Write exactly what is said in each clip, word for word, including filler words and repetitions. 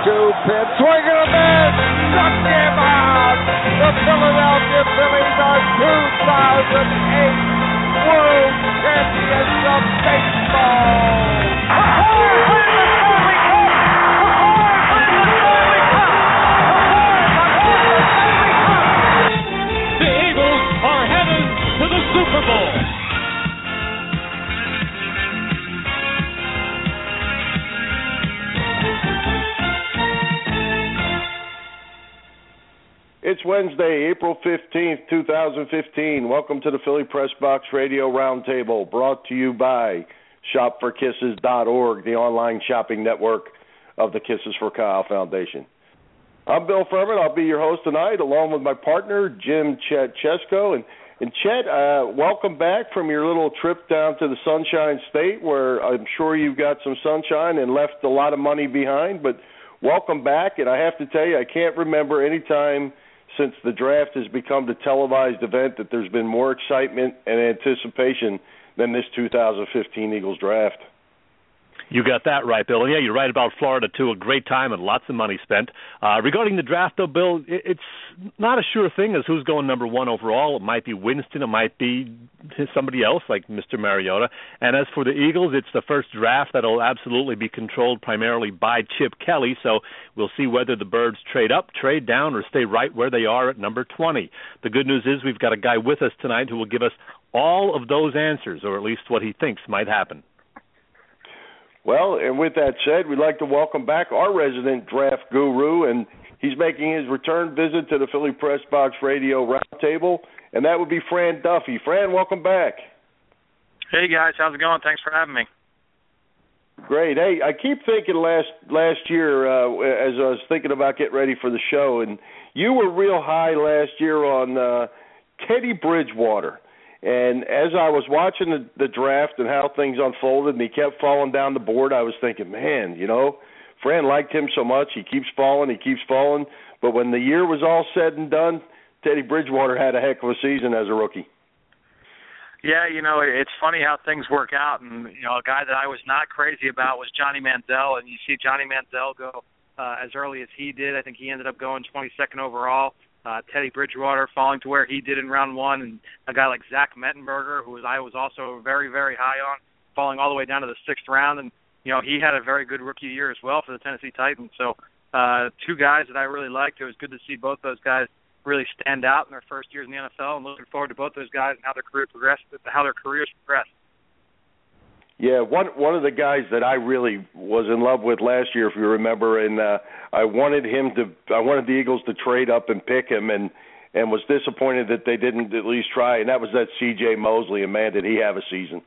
two pitch. Swing and a miss. Struck him out. The Philadelphia Phillies are two thousand eight World Champions of Baseball. The Eagles are headed to the Super Bowl. It's Wednesday, April fifteenth, two thousand fifteen. Welcome to the Philly Press Box Radio Roundtable, brought to you by shop for kisses dot org, the online shopping network of the Kisses for Kyle Foundation. I'm Bill Furman. I'll be your host tonight, along with my partner, Jim Chet Chesko. And, and Chet, uh, welcome back from your little trip down to the Sunshine State, where I'm sure you've got some sunshine and left a lot of money behind. But welcome back. And I have to tell you, I can't remember any time since the draft has become the televised event that there's been more excitement and anticipation than this two thousand fifteen Eagles draft. You got that right, Bill. And yeah, you're right about Florida, too. A great time and lots of money spent. Uh, regarding the draft, though, Bill, it's not a sure thing as who's going number one overall. It might be Winston. It might be somebody else like Mister Mariota. And as for the Eagles, it's the first draft that will absolutely be controlled primarily by Chip Kelly. So we'll see whether the Birds trade up, trade down, or stay right where they are at number twenty. The good news is we've got a guy with us tonight who will give us all of those answers, or at least what he thinks might happen. Well, and with that said, we'd like to welcome back our resident draft guru, and he's making his return visit to the Philly Press Box Radio Roundtable, and that would be Fran Duffy. Fran, welcome back. Hey, guys. How's it going? Thanks for having me. Great. Hey, I keep thinking last last year uh, as I was thinking about getting ready for the show, and you were real high last year on uh, Teddy Bridgewater. And as I was watching the, the draft and how things unfolded and he kept falling down the board, I was thinking, man, you know, Fran liked him so much. He keeps falling, he keeps falling. But when the year was all said and done, Teddy Bridgewater had a heck of a season as a rookie. Yeah, you know, it's funny how things work out. And, you know, a guy that I was not crazy about was Johnny Manziel. And you see Johnny Manziel go uh, as early as he did. I think he ended up going twenty-second overall. Uh, Teddy Bridgewater falling to where he did in round one, and a guy like Zach Mettenberger, who was, I was also very, very high on, falling all the way down to the sixth round. And, you know, he had a very good rookie year as well for the Tennessee Titans. So uh, two guys that I really liked. It was good to see both those guys really stand out in their first years in the N F L, and looking forward to both those guys and how their career progressed, how their careers progressed. Yeah, one one of the guys that I really was in love with last year, if you remember, and uh, I wanted him to, I wanted the Eagles to trade up and pick him, and and was disappointed that they didn't at least try, and that was that C J Mosley, and man, did he have a season.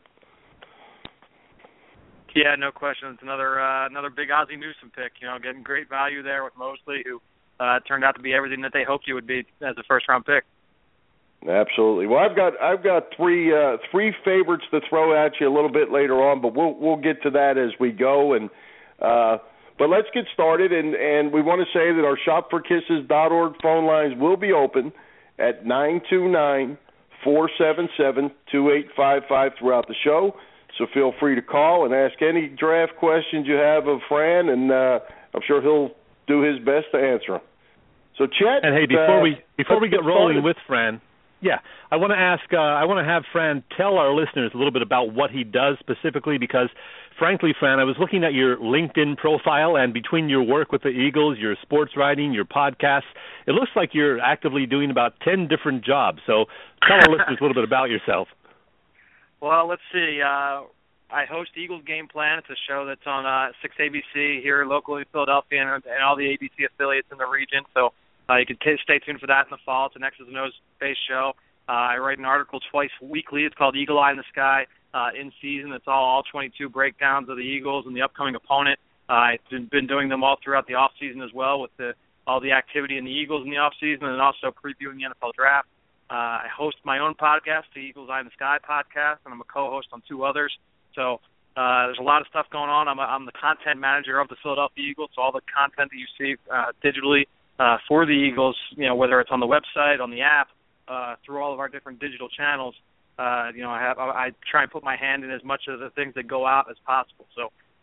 Yeah, no question. It's another uh, another big Ozzie Newsome pick. You know, getting great value there with Mosley, who uh, turned out to be everything that they hoped he would be as a first round pick. Absolutely. Well, I've got I've got three uh, three favorites to throw at you a little bit later on, but we'll we'll get to that as we go. And uh, but let's get started. And, and we want to say that our shop for kisses dot org phone lines will be open at nine two nine, four seven seven, two eight five five throughout the show. So feel free to call and ask any draft questions you have of Fran, and uh, I'm sure he'll do his best to answer them. So, Chet. And hey, before uh, we before we get rolling started. with Fran. Yeah, I want to ask, uh, I want to have Fran tell our listeners a little bit about what he does specifically because, frankly, Fran, I was looking at your LinkedIn profile, and between your work with the Eagles, your sports writing, your podcasts, it looks like you're actively doing about ten different jobs. So tell our listeners a little bit about yourself. Well, let's see. Uh, I host Eagles Game Plan. It's a show that's on uh, six A B C here locally in Philadelphia and, and all the A B C affiliates in the region. So Uh, you can t- stay tuned for that in the fall. It's an X's and O's based show. Uh, I write an article twice weekly. It's called Eagle Eye in the Sky uh, in season. It's all, all twenty-two breakdowns of the Eagles and the upcoming opponent. Uh, I've been, been doing them all throughout the off season as well with the, all the activity in the Eagles in the off season and also previewing the N F L draft. Uh, I host my own podcast, the Eagles Eye in the Sky podcast, and I'm a co-host on two others. So uh, there's a lot of stuff going on. I'm, a, I'm the content manager of the Philadelphia Eagles, so all the content that you see uh, digitally Uh, for the Eagles, you know, whether it's on the website, on the app, uh, through all of our different digital channels, uh, you know, I have I, I try and put my hand in as much of the things that go out as possible. So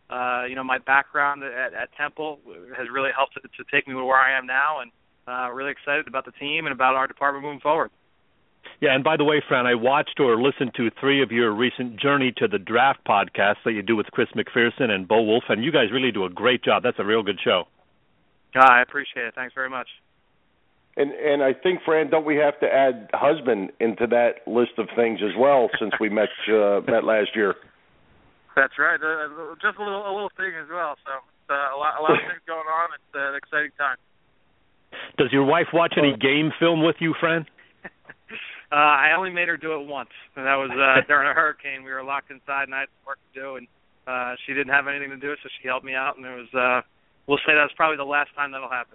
uh, you know, my background at, at Temple has really helped to, to take me to where I am now, and uh, really excited about the team and about our department moving forward. Yeah, and by the way, Fran, I watched or listened to three of your recent Journey to the Draft podcasts that you do with Chris McPherson and Bo Wolf, and you guys really do a great job. That's a real good show. Uh, I appreciate it. Thanks very much. And and I think, Fran, don't we have to add husband into that list of things as well since we met uh, met last year? That's right. Uh, just a little a little thing as well. So uh, a lot a lot of things going on. It's uh, an exciting time. Does your wife watch any game film with you, Fran? Uh, I only made her do it once, and that was uh, during a hurricane. We were locked inside, and I had some work to do, and uh, she didn't have anything to do, so she helped me out, and it was, uh, we'll say that's probably the last time that'll happen.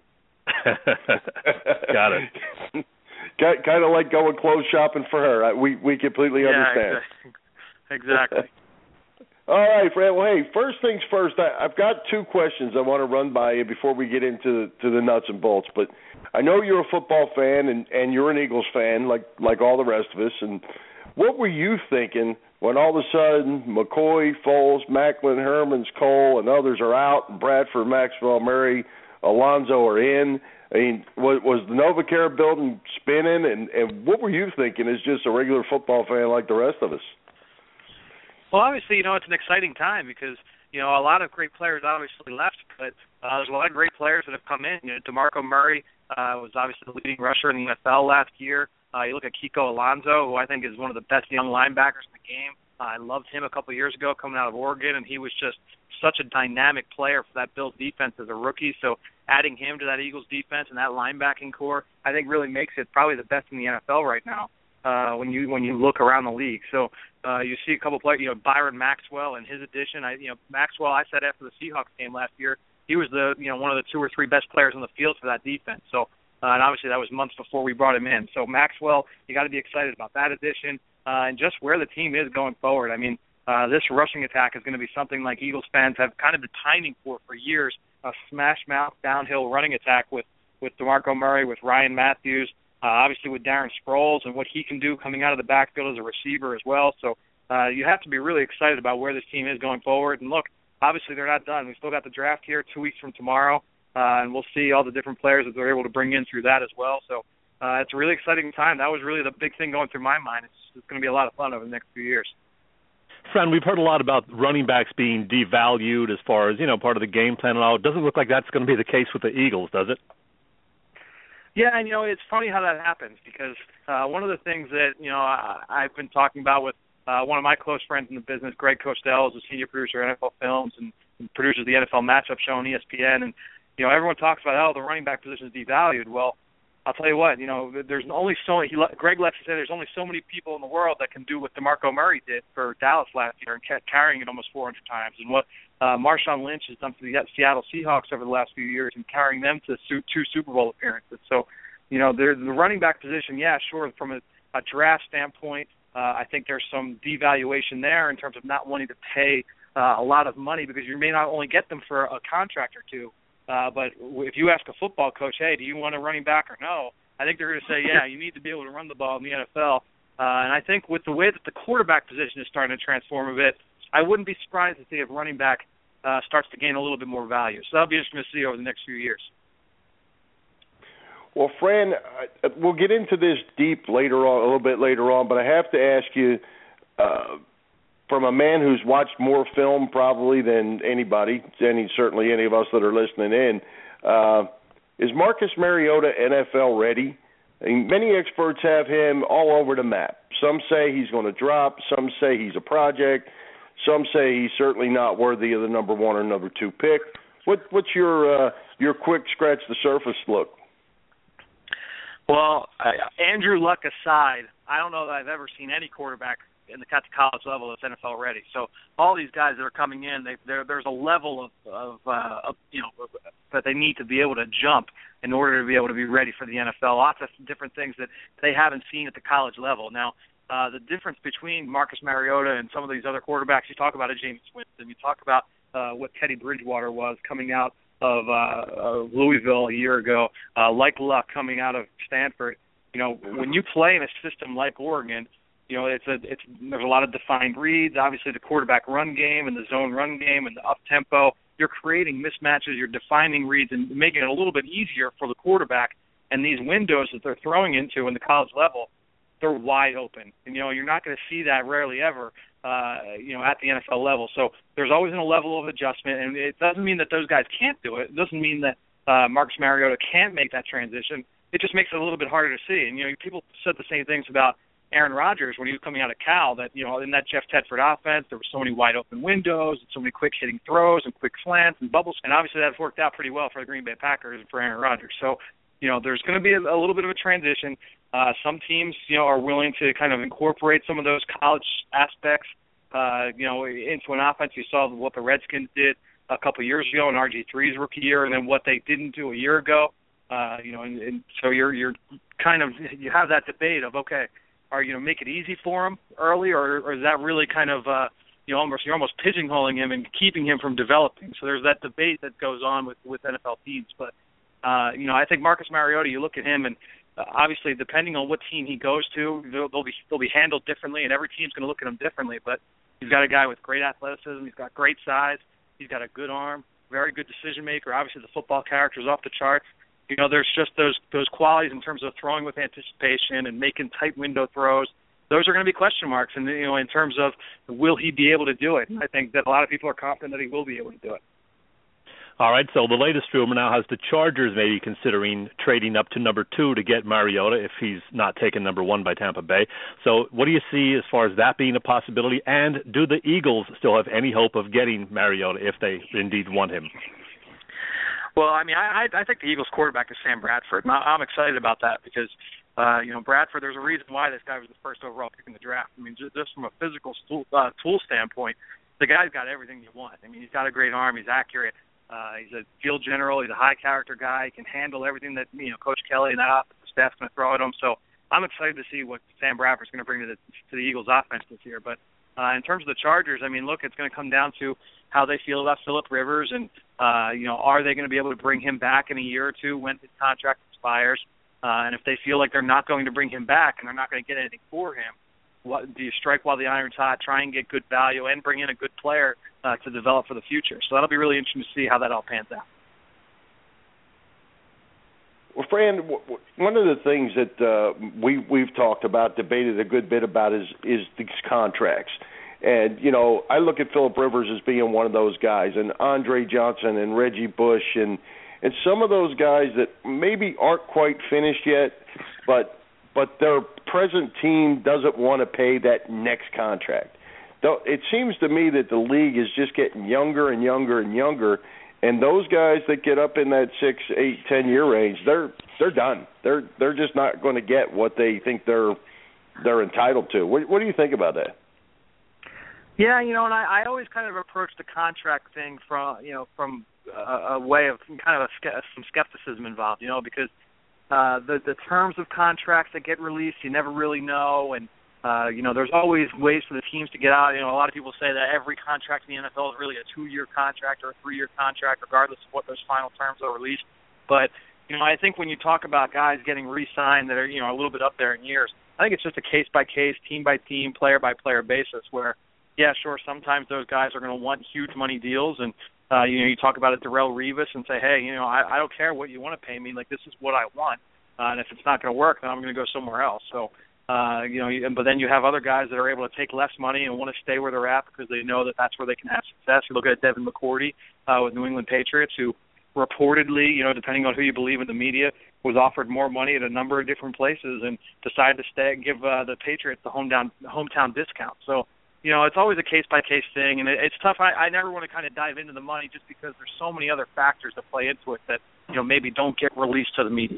Got it. Kind of like going clothes shopping for her. We we completely yeah, understand. Exactly. All right, Fran. Well, hey, first things first. I, I've got two questions I want to run by you before we get into to the nuts and bolts. But I know you're a football fan and, and you're an Eagles fan, like like all the rest of us. And what were you thinking when all of a sudden McCoy, Foles, Macklin, Hermans, Cole, and others are out, and Bradford, Maxwell, Murray, Alonzo are in? I mean, was, was the NovaCare building spinning? And, and what were you thinking as just a regular football fan like the rest of us? Well, obviously, you know, it's an exciting time because, you know, a lot of great players obviously left, but uh, there's a lot of great players that have come in. You know, DeMarco Murray uh, was obviously the leading rusher in the N F L last year. Uh, you look at Kiko Alonso, who I think is one of the best young linebackers in the game. Uh, I loved him a couple of years ago coming out of Oregon, and he was just such a dynamic player for that Bills defense as a rookie. So adding him to that Eagles defense and that linebacking core, I think really makes it probably the best in the N F L right now. Uh, when you when you look around the league, so uh, you see a couple players, you know, Byron Maxwell and his addition. I, you know, Maxwell, I said after the Seahawks game last year, he was the you know one of the two or three best players on the field for that defense. So, uh, and obviously that was months before we brought him in. So Maxwell, you got to be excited about that addition uh, and just where the team is going forward. I mean, uh, this rushing attack is going to be something like Eagles fans have kind of been pining for for years. A smash mouth downhill running attack with with DeMarco Murray, with Ryan Matthews. Uh, obviously with Darren Sproles and what he can do coming out of the backfield as a receiver as well. So uh, you have to be really excited about where this team is going forward. And look, obviously they're not done. We've still got the draft here two weeks from tomorrow, uh, and we'll see all the different players that they're able to bring in through that as well. So uh, it's a really exciting time. That was really the big thing going through my mind. It's, it's going to be a lot of fun over the next few years. Fran, we've heard a lot about running backs being devalued as far as, you know, part of the game plan and all. It doesn't look like that's going to be the case with the Eagles, does it? Yeah, and, you know, it's funny how that happens because uh, one of the things that, you know, I, I've been talking about with uh, one of my close friends in the business, Greg Costel, is a senior producer at N F L Films and, and produces the N F L Matchup Show on E S P N. And, you know, everyone talks about, oh, the running back position is devalued. Well, I'll tell you what, you know, there's only so many, he, Greg lets us say there's only so many people in the world that can do what DeMarco Murray did for Dallas last year and kept carrying it almost four hundred times. And what uh, Marshawn Lynch has done for the Seattle Seahawks over the last few years and carrying them to two Super Bowl appearances. So, you know, the running back position, yeah, sure, from a, a draft standpoint, uh, I think there's some devaluation there in terms of not wanting to pay uh, a lot of money because you may not only get them for a contract or two, uh, but if you ask a football coach, hey, do you want a running back or no, I think they're going to say, yeah, you need to be able to run the ball in the N F L. Uh, and I think with the way that the quarterback position is starting to transform a bit, I wouldn't be surprised to see if running back uh, starts to gain a little bit more value. So that'll be interesting to see over the next few years. Well, Fran, we'll get into this deep later on, a little bit later on, but I have to ask you, uh, from a man who's watched more film probably than anybody, any certainly any of us that are listening in, uh, is Marcus Mariota N F L ready? I mean, many experts have him all over the map. Some say he's going to drop. Some say he's a project. Some say he's certainly not worthy of the number one or number two pick. What, what's your uh, your quick scratch the surface look? Well, uh, Andrew Luck aside, I don't know that I've ever seen any quarterback in the college level that's N F L ready. So all these guys that are coming in, they, there's a level of, of, uh, of, you know, that they need to be able to jump in order to be able to be ready for the N F L. Lots of different things that they haven't seen at the college level. Now, uh, the difference between Marcus Mariota and some of these other quarterbacks, you talk about a James Winston, you talk about uh, what Teddy Bridgewater was coming out of uh, uh, Louisville a year ago, uh, like Luck coming out of Stanford. You know, when you play in a system like Oregon, You know, it's a it's there's a lot of defined reads. Obviously, the quarterback run game and the zone run game and the up tempo. You're creating mismatches. You're defining reads and making it a little bit easier for the quarterback. And these windows that they're throwing into in the college level, they're wide open. And you know, you're not going to see that rarely ever. Uh, you know, at the N F L level. So there's always a level of adjustment, and it doesn't mean that those guys can't do it. It doesn't mean that uh, Marcus Mariota can't make that transition. It just makes it a little bit harder to see. And, you know, people said the same things about Aaron Rodgers when he was coming out of Cal, that, you know, in that Jeff Tedford offense, there were so many wide open windows and so many quick hitting throws and quick slants and bubbles. And obviously that's worked out pretty well for the Green Bay Packers and for Aaron Rodgers. So, you know, there's going to be a, a little bit of a transition. Uh, some teams, you know, are willing to kind of incorporate some of those college aspects Uh, you know, into an offense. You saw what the Redskins did a couple of years ago in R G three's rookie year, and then what they didn't do a year ago. Uh, you know, and, and so you're you're kind of you have that debate of, okay, are you going to make it easy for him early, or, or is that really kind of uh, you know almost you're almost pigeonholing him and keeping him from developing? So there's that debate that goes on with with N F L teams. But uh, you know, I think Marcus Mariota, you look at him and. Uh, obviously, depending on what team he goes to, they'll, they'll be they'll be handled differently, and every team's going to look at him differently. But he's got a guy with great athleticism. He's got great size. He's got a good arm. Very good decision maker. Obviously, the football character is off the charts. You know, there's just those those qualities in terms of throwing with anticipation and making tight window throws. Those are going to be question marks, and you know, in terms of will he be able to do it? And I think that a lot of people are confident that he will be able to do it. All right, so the latest rumor now has the Chargers maybe considering trading up to number two to get Mariota if he's not taken number one by Tampa Bay. So what do you see as far as that being a possibility? And do the Eagles still have any hope of getting Mariota if they indeed want him? Well, I mean, I, I think the Eagles quarterback is Sam Bradford. I'm excited about that because, uh, you know, Bradford, there's a reason why this guy was the first overall pick in the draft. I mean, just, just from a physical tool, uh, tool standpoint, the guy's got everything you want. I mean, he's got a great arm. He's accurate. Uh, he's a field general. He's a high-character guy. He can handle everything that, you know, Coach Kelly and that offensive staff's going to throw at him. So I'm excited to see what Sam Bradford's going to bring to the, to the Eagles' offense this year. But uh, in terms of the Chargers, I mean, look, it's going to come down to how they feel about Phillip Rivers and, uh, you know, are they going to be able to bring him back in a year or two when his contract expires? Uh, and if they feel like they're not going to bring him back and they're not going to get anything for him, what, do you strike while the iron's hot, try and get good value, and bring in a good player uh, to develop for the future? So that'll be really interesting to see how that all pans out. Well, Fran, one of the things that uh, we, we've talked about, debated a good bit about, is, is these contracts. And, you know, I look at Phillip Rivers as being one of those guys, and Andre Johnson and Reggie Bush and, and some of those guys that maybe aren't quite finished yet, but but their present team doesn't want to pay that next contract. Though it seems to me that the league is just getting younger and younger and younger, and those guys that get up in that six, eight, ten year range, they're they're done. They're they're just not going to get what they think they're they're entitled to. What, what do you think about that? Yeah, you know, and I, I always kind of approach the contract thing from you know from a, a way of kind of a, some skepticism involved, you know, because. Uh, the the terms of contracts that get released, you never really know, and uh, you know there's always ways for the teams to get out. You know, a lot of people say that every contract in the N F L is really a two-year contract or a three-year contract, regardless of what those final terms are released. But you know, I think when you talk about guys getting re-signed that are you know a little bit up there in years, I think it's just a case-by-case, team-by-team, player-by-player basis. Where, yeah, sure, sometimes those guys are going to want huge money deals and. Uh, you know, you talk about a Darrelle Revis and say, hey, you know, I, I don't care what you want to pay me. Like, this is what I want. Uh, and if it's not going to work, then I'm going to go somewhere else. So, uh, you know, you, but then you have other guys that are able to take less money and want to stay where they're at because they know that that's where they can have success. You look at Devin McCourty uh, with New England Patriots, who reportedly, you know, depending on who you believe in the media, was offered more money at a number of different places and decided to stay give uh, the Patriots the hometown hometown discount. So, you know, it's always a case-by-case thing, and it, it's tough. I, I never want to kind of dive into the money just because there's so many other factors that play into it that, you know, maybe don't get released to the media.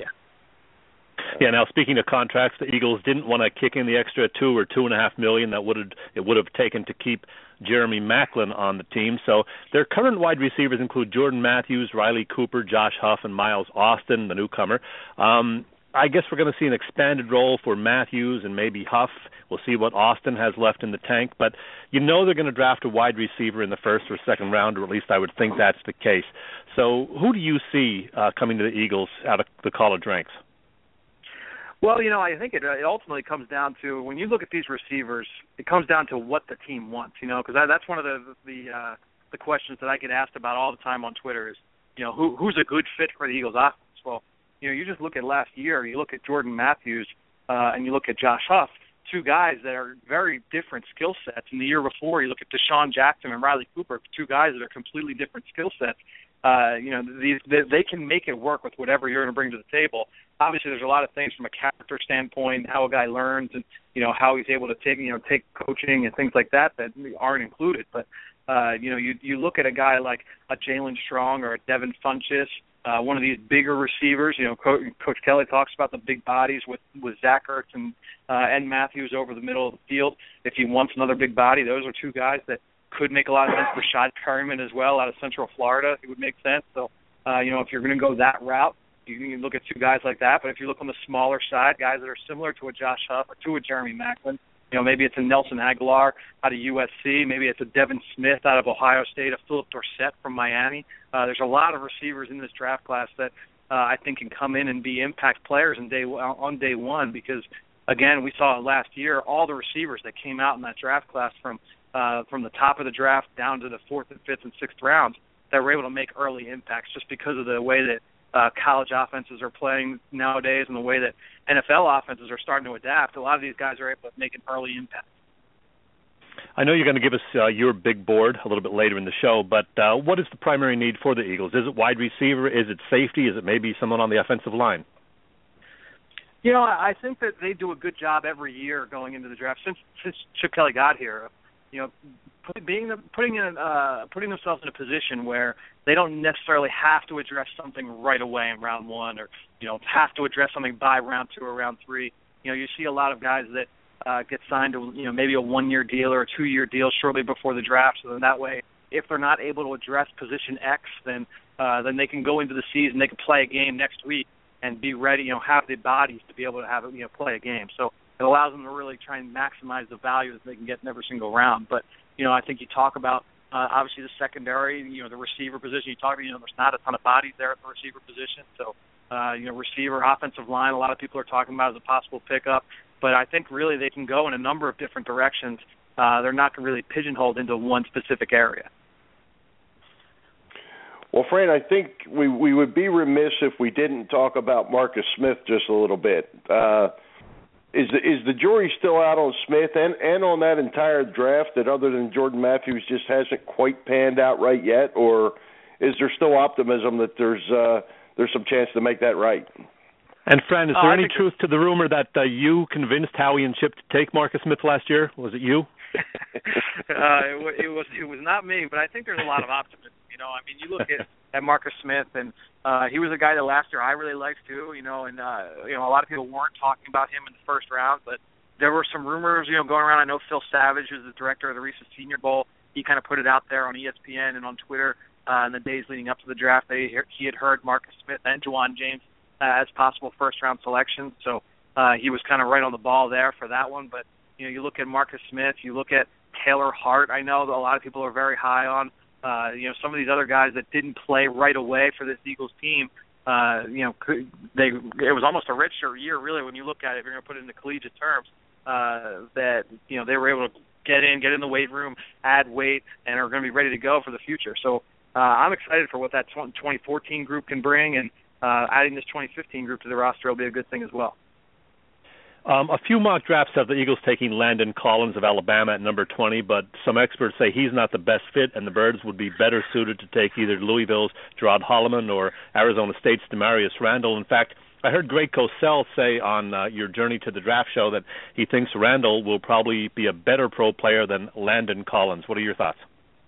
Yeah, now speaking of contracts, the Eagles didn't want to kick in the extra two or two and a half million that would have it would have taken to keep Jeremy Maclin on the team. So their current wide receivers include Jordan Matthews, Riley Cooper, Josh Huff, and Miles Austin, the newcomer. Um, I guess we're going to see an expanded role for Matthews and maybe Huff. We'll see what Austin has left in the tank. But you know they're going to draft a wide receiver in the first or second round, or at least I would think that's the case. So who do you see uh, coming to the Eagles out of the college ranks? Well, you know, I think it, it ultimately comes down to, when you look at these receivers, it comes down to what the team wants, you know, because that, that's one of the the, uh, the questions that I get asked about all the time on Twitter is, you know, who who's a good fit for the Eagles offense? Well, you know, you just look at last year, you look at Jordan Matthews, uh, and you look at Josh Huff, two guys that are very different skill sets. And the year before, you look at Deshaun Jackson and Riley Cooper, two guys that are completely different skill sets. Uh, you know, these, they, they can make it work with whatever you're going to bring to the table. Obviously, there's a lot of things from a character standpoint, how a guy learns, and you know how he's able to take you know take coaching and things like that that aren't included. But uh, you know, you you look at a guy like a Jalen Strong or a Devin Funchess, uh, one of these bigger receivers. You know, Co- Coach Kelly talks about the big bodies with with Zach Ertz and uh, and Matthews over the middle of the field. If he wants another big body, those are two guys that could make a lot of sense. Rashad Perryman as well, out of Central Florida, it would make sense. So, uh, you know, if you're going to go that route, you can look at two guys like that. But if you look on the smaller side, guys that are similar to a Josh Huff or to a Jeremy Maclin, you know, maybe it's a Nelson Aguilar out of U S C, maybe it's a Devin Smith out of Ohio State, a Philip Dorsett from Miami. Uh, there's a lot of receivers in this draft class that uh, I think can come in and be impact players in day on day one because, again, we saw last year all the receivers that came out in that draft class from uh, from the top of the draft down to the fourth and fifth and sixth rounds that were able to make early impacts just because of the way that Uh, college offenses are playing nowadays and the way that N F L offenses are starting to adapt. A lot of these guys are able to make an early impact. I know you're going to give us uh, your big board a little bit later in the show, but uh, what is the primary need for the Eagles? Is it wide receiver? Is it safety? Is it maybe someone on the offensive line? You know, I think that they do a good job every year going into the draft since since Chip Kelly got here. You know, put, being putting in uh, putting themselves in a position where they don't necessarily have to address something right away in round one, or you know, have to address something by round two or round three. You know, you see a lot of guys that uh, get signed to you know maybe a one-year deal or a two-year deal shortly before the draft. So then that way, if they're not able to address position X, then uh, then they can go into the season, they can play a game next week and be ready. You know, have the bodies to be able to have you know play a game. So it allows them to really try and maximize the value that they can get in every single round. But, you know, I think you talk about, uh, obviously, the secondary, you know, the receiver position. You talk about, you know, there's not a ton of bodies there at the receiver position. So, uh, you know, receiver, offensive line, a lot of people are talking about as a possible pickup. But I think really they can go in a number of different directions. Uh, they're not really pigeonholed into one specific area. Well, Fran, I think we, we would be remiss if we didn't talk about Marcus Smith just a little bit. Uh Is the, is the jury still out on Smith and, and on that entire draft that other than Jordan Matthews just hasn't quite panned out right yet, or is there still optimism that there's uh, there's some chance to make that right? And Fran, is there uh, any truth to the rumor that uh, you convinced Howie and Chip to take Marcus Smith last year? Was it you? uh, it, it was it was not me, but I think there's a lot of optimism. You know, I mean, you look at, at Marcus Smith, and uh, he was a guy that last year I really liked too. You know, and uh, you know, a lot of people weren't talking about him in the first round, but there were some rumors, you know, going around. I know Phil Savage, who's the director of the recent Senior Bowl, he kind of put it out there on E S P N and on Twitter uh, in the days leading up to the draft. They he had heard Marcus Smith and Juwan James uh, as possible first round selections, so uh, he was kind of right on the ball there for that one. But you know, you look at Marcus Smith, you look at Taylor Hart. I know that a lot of people are very high on. Uh, you know, some of these other guys that didn't play right away for this Eagles team, uh, you know, could, they it was almost a richer year, really, when you look at it, if you're going to put it into collegiate terms, uh, that, you know, they were able to get in, get in the weight room, add weight, and are going to be ready to go for the future. So uh, I'm excited for what that twenty fourteen group can bring, and uh, adding this twenty fifteen group to the roster will be a good thing as well. Um, a few mock drafts have the Eagles taking Landon Collins of Alabama at number twenty, but some experts say he's not the best fit, and the Birds would be better suited to take either Louisville's Gerard Holloman or Arizona State's Demarius Randall. In fact, I heard Greg Cosell say on uh, your Journey to the Draft show that he thinks Randall will probably be a better pro player than Landon Collins. What are your thoughts?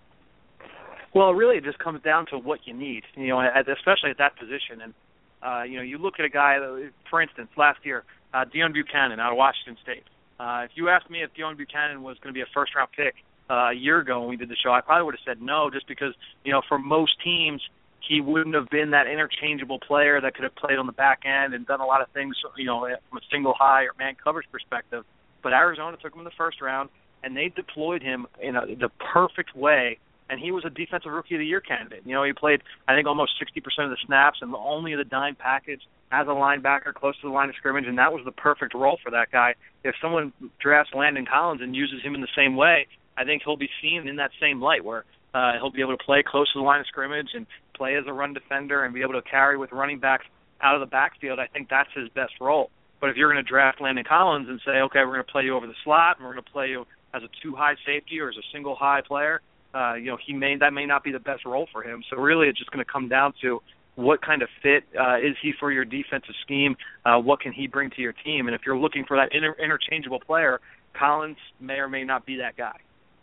Well, really, it just comes down to what you need, you know, especially at that position. And, uh, you know, you look at a guy, for instance, last year, Uh, Deion Buchanan out of Washington State. Uh, if you asked me if Deion Buchanan was going to be a first-round pick uh, a year ago when we did the show, I probably would have said no, just because, you know, for most teams, he wouldn't have been that interchangeable player that could have played on the back end and done a lot of things, you know, from a single high or man coverage perspective. But Arizona took him in the first round, and they deployed him in a, the perfect way and he was a Defensive Rookie of the Year candidate. You know, he played, I think, almost sixty percent of the snaps and only the dime package as a linebacker close to the line of scrimmage, and that was the perfect role for that guy. If someone drafts Landon Collins and uses him in the same way, I think he'll be seen in that same light where uh, he'll be able to play close to the line of scrimmage and play as a run defender and be able to carry with running backs out of the backfield. I think that's his best role. But if you're going to draft Landon Collins and say, okay, we're going to play you over the slot and we're going to play you as a two-high safety or as a single-high player, uh, you know, he may that may not be the best role for him. So really it's just going to come down to what kind of fit uh, is he for your defensive scheme, uh, what can he bring to your team. And if you're looking for that inter- interchangeable player, Collins may or may not be that guy.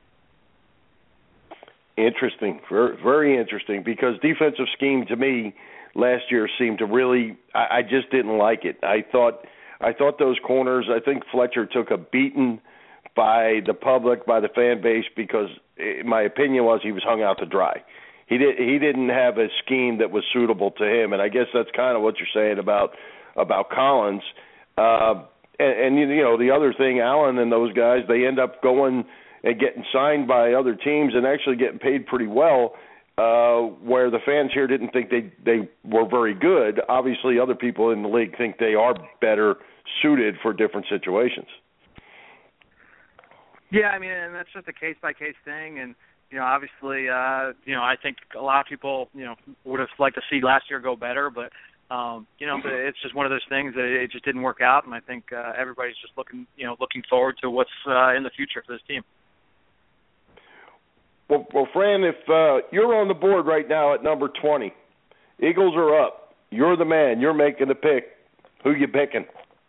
Interesting, very, very interesting, because defensive scheme to me last year seemed to really, I, I just didn't like it. I thought I thought those corners, I think Fletcher took a beating by the public, by the fan base, because it, my opinion was he was hung out to dry. He did he didn't have a scheme that was suitable to him, and I guess that's kind of what you're saying about about Collins. Uh, and, and you know, the other thing, Allen and those guys, they end up going and getting signed by other teams and actually getting paid pretty well, uh, where the fans here didn't think they, they were very good. Obviously, other people in the league think they are better suited for different situations. Yeah, I mean, and that's just a case-by-case thing, and, you know, obviously, uh, you know, I think a lot of people, you know, would have liked to see last year go better, but, um, you know, it's just one of those things that it just didn't work out, and I think uh, everybody's just looking, you know, looking forward to what's uh, in the future for this team. Well, well, Fran, if uh, you're on the board right now at number twenty, Eagles are up. You're the man. You're making the pick. Who you picking?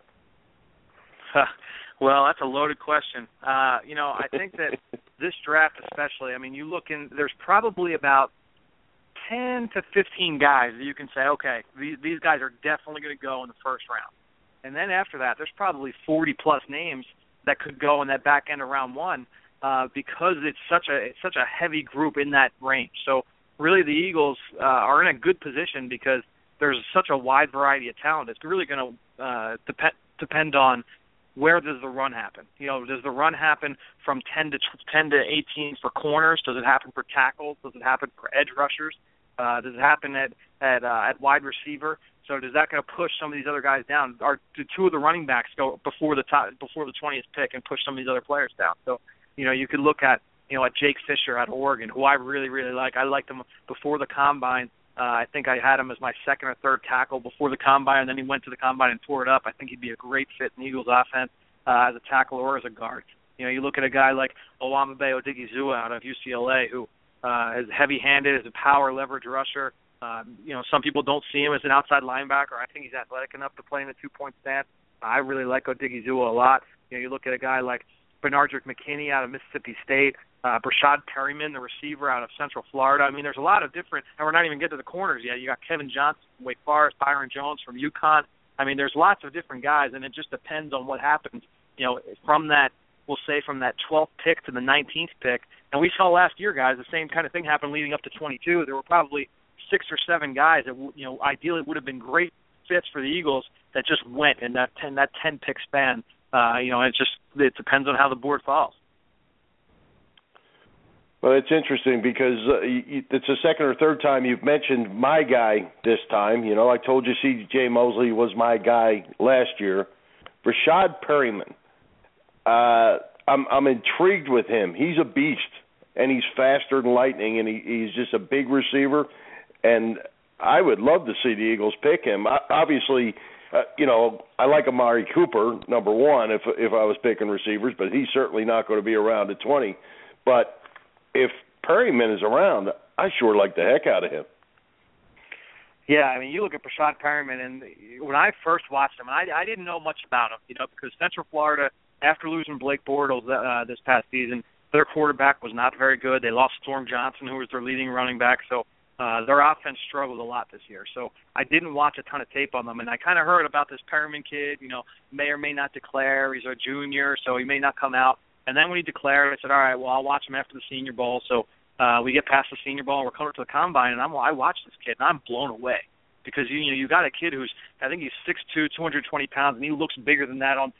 Well, that's a loaded question. Uh, you know, I think that this draft especially, I mean, you look in, there's probably about ten to fifteen guys that you can say, okay, these, these guys are definitely going to go in the first round. And then after that, there's probably forty-plus names that could go in that back end of round one. Uh, because it's such a it's such a heavy group in that range. So really the Eagles uh, are in a good position because there's such a wide variety of talent. It's really going to uh, depend depend on where does the run happen. You know, does the run happen from ten to ten to eighteen for corners? Does it happen for tackles? Does it happen for edge rushers? Uh, does it happen at at uh, at wide receiver? So does that going to push some of these other guys down? Or do two of the running backs go before the top, before the twentieth pick and push some of these other players down? So you know, you could look at, you know, at Jake Fisher out of Oregon, who I really, really like. I liked him before the Combine. Uh, I think I had him as my second or third tackle before the Combine, and then he went to the Combine and tore it up. I think he'd be a great fit in the Eagles' offense uh, as a tackle or as a guard. You know, you look at a guy like Owamabe Odigizua out of U C L A, who uh, is heavy-handed, is a power leverage rusher. Uh, you know, some people don't see him as an outside linebacker. I think he's athletic enough to play in a two-point stance. I really like Odigizua a lot. You know, you look at a guy like Benardrick McKinney out of Mississippi State, uh, Brashad Perryman, the receiver out of Central Florida. I mean, there's a lot of different, and we're not even getting to the corners yet. You got Kevin Johnson from Wake Forest, Byron Jones from UConn. I mean, there's lots of different guys, and it just depends on what happens, you know, from that, we'll say from that twelfth pick to the nineteenth pick. And we saw last year, guys, the same kind of thing happened leading up to twenty-two. There were probably six or seven guys that, you know, ideally would have been great fits for the Eagles that just went in that ten, that ten pick span. Uh, you know, it just it depends on how the board falls. Well, it's interesting because uh, you, it's the second or third time you've mentioned my guy this time. You know, I told you C J Mosley was my guy last year. Brashad Perryman, uh, I'm, I'm intrigued with him. He's a beast, and he's faster than lightning, and he, he's just a big receiver. And I would love to see the Eagles pick him. I, obviously, Uh, you know, I like Amari Cooper, number one, if if I was picking receivers, but he's certainly not going to be around at twenty. But if Perryman is around, I sure like the heck out of him. Yeah, I mean, you look at Brashad Perryman, and when I first watched him, I, I didn't know much about him, you know, because Central Florida, after losing Blake Bortles uh, this past season, their quarterback was not very good. They lost Storm Johnson, who was their leading running back, so Uh, their offense struggled a lot this year. So I didn't watch a ton of tape on them, and I kind of heard about this Perryman kid, you know, may or may not declare. He's a junior, so he may not come out. And then when he declared, I said, all right, well, I'll watch him after the Senior Bowl. So uh, we get past the Senior Bowl, and we're coming up to the Combine, and I'm, I watched this kid, and I'm blown away. Because, you know, you got a kid who's, I think he's six two, two hundred twenty pounds, and he looks bigger than that on tape.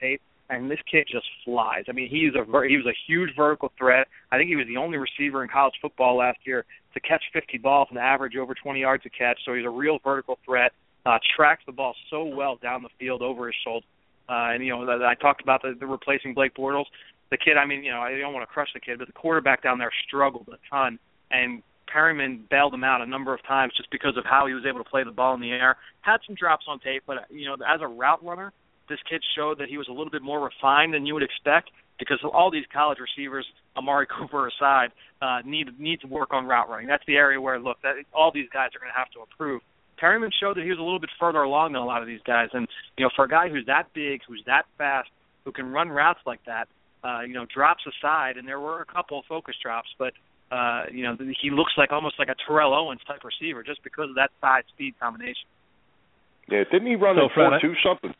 and this kid just flies. I mean, he's a he was a huge vertical threat. I think he was the only receiver in college football last year to catch fifty balls and average over twenty yards a catch. So he's a real vertical threat. Uh, tracks the ball so well down the field over his shoulder. Uh, and you know, I talked about the, the replacing Blake Bortles. The kid, I mean, you know, I don't want to crush the kid, but the quarterback down there struggled a ton, and Perryman bailed him out a number of times just because of how he was able to play the ball in the air. Had some drops on tape, but you know, as a route runner, this kid showed that he was a little bit more refined than you would expect, because all these college receivers, Amari Cooper aside, uh, need need to work on route running. That's the area where, look, that, all these guys are going to have to improve. Perryman showed that he was a little bit further along than a lot of these guys, and you know, for a guy who's that big, who's that fast, who can run routes like that, uh, you know, drops aside, and there were a couple of focus drops, but uh, you know, he looks like almost like a Terrell Owens type receiver just because of that size-speed combination. Yeah, didn't he run so a four two something?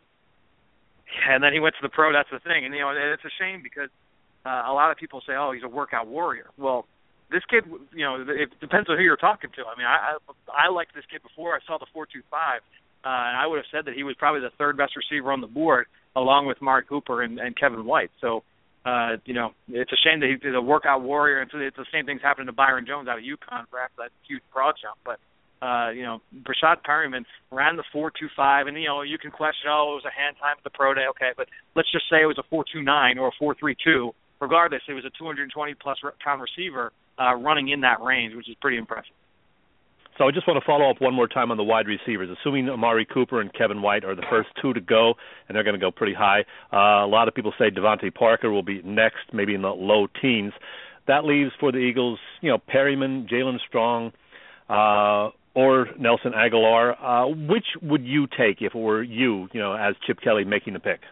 And then he went to the pro. That's the thing, and you know, it's a shame because uh, a lot of people say, "Oh, he's a workout warrior." Well, this kid, you know, it depends on who you're talking to. I mean, I I, I liked this kid before I saw the four two five, uh, and I would have said that he was probably the third best receiver on the board, along with Mark Cooper and, and Kevin White. So, uh, you know, it's a shame that he's a workout warrior, and it's the same thing's happening to Byron Jones out of UConn for after that huge broad jump, but. Uh, you know, Brashad Perryman ran the four two five, and, you know, you can question, oh, it was a hand time at the pro day, okay, but let's just say it was a four two nine or a four three two. Regardless, it was a two hundred twenty plus pound receiver uh, running in that range, which is pretty impressive. So I just want to follow up one more time on the wide receivers. Assuming Amari Cooper and Kevin White are the first two to go, and they're going to go pretty high, uh, a lot of people say Devontae Parker will be next, maybe in the low teens. That leaves for the Eagles, you know, Perryman, Jalen Strong, uh, or Nelson Aguilar. Uh, which would you take if it were you, you know, as Chip Kelly making the pick?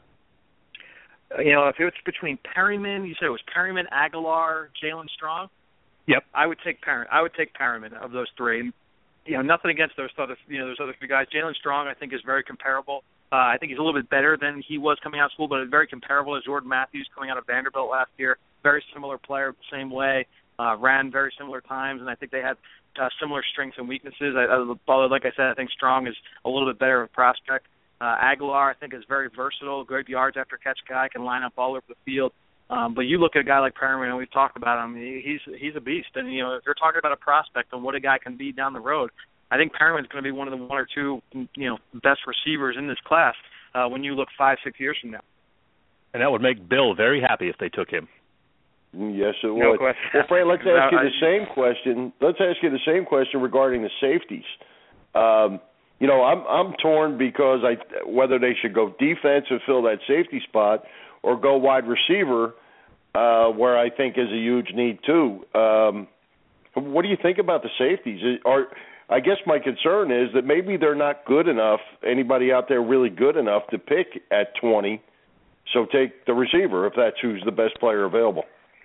You know, if it was between Perryman, you said it was Perryman, Aguilar, Jalen Strong? Yep. I would take Perryman. I would take Perryman of those three. And, you know, nothing against those other, you know, those other three guys. Jalen Strong, I think, is very comparable. Uh, I think he's a little bit better than he was coming out of school, but very comparable as Jordan Matthews coming out of Vanderbilt last year. Very similar player, the same way. Uh, ran very similar times, and I think they had uh, similar strengths and weaknesses. I, I, like I said, I think Strong is a little bit better of a prospect. Uh, Aguilar, I think, is very versatile, good yards after catch guy, can line up all over the field. Um, but you look at a guy like Perryman, and we've talked about him. He's he's a beast, and you know, if you're talking about a prospect and what a guy can be down the road, I think Perryman's going to be one of the one or two, you know, best receivers in this class uh, when you look five, six years from now. And that would make Bill very happy if they took him. Yes, it would. No question. Well, Fran, let's ask you No, the I, same question. Let's ask you the same question regarding the safeties. Um, you know, I'm I'm torn because I whether they should go defense and fill that safety spot or go wide receiver, uh, where I think is a huge need too. Um, what do you think about the safeties? Are I guess my concern is that maybe they're not good enough. Anybody out there really good enough to pick at twenty? So take the receiver if that's who's the best player available.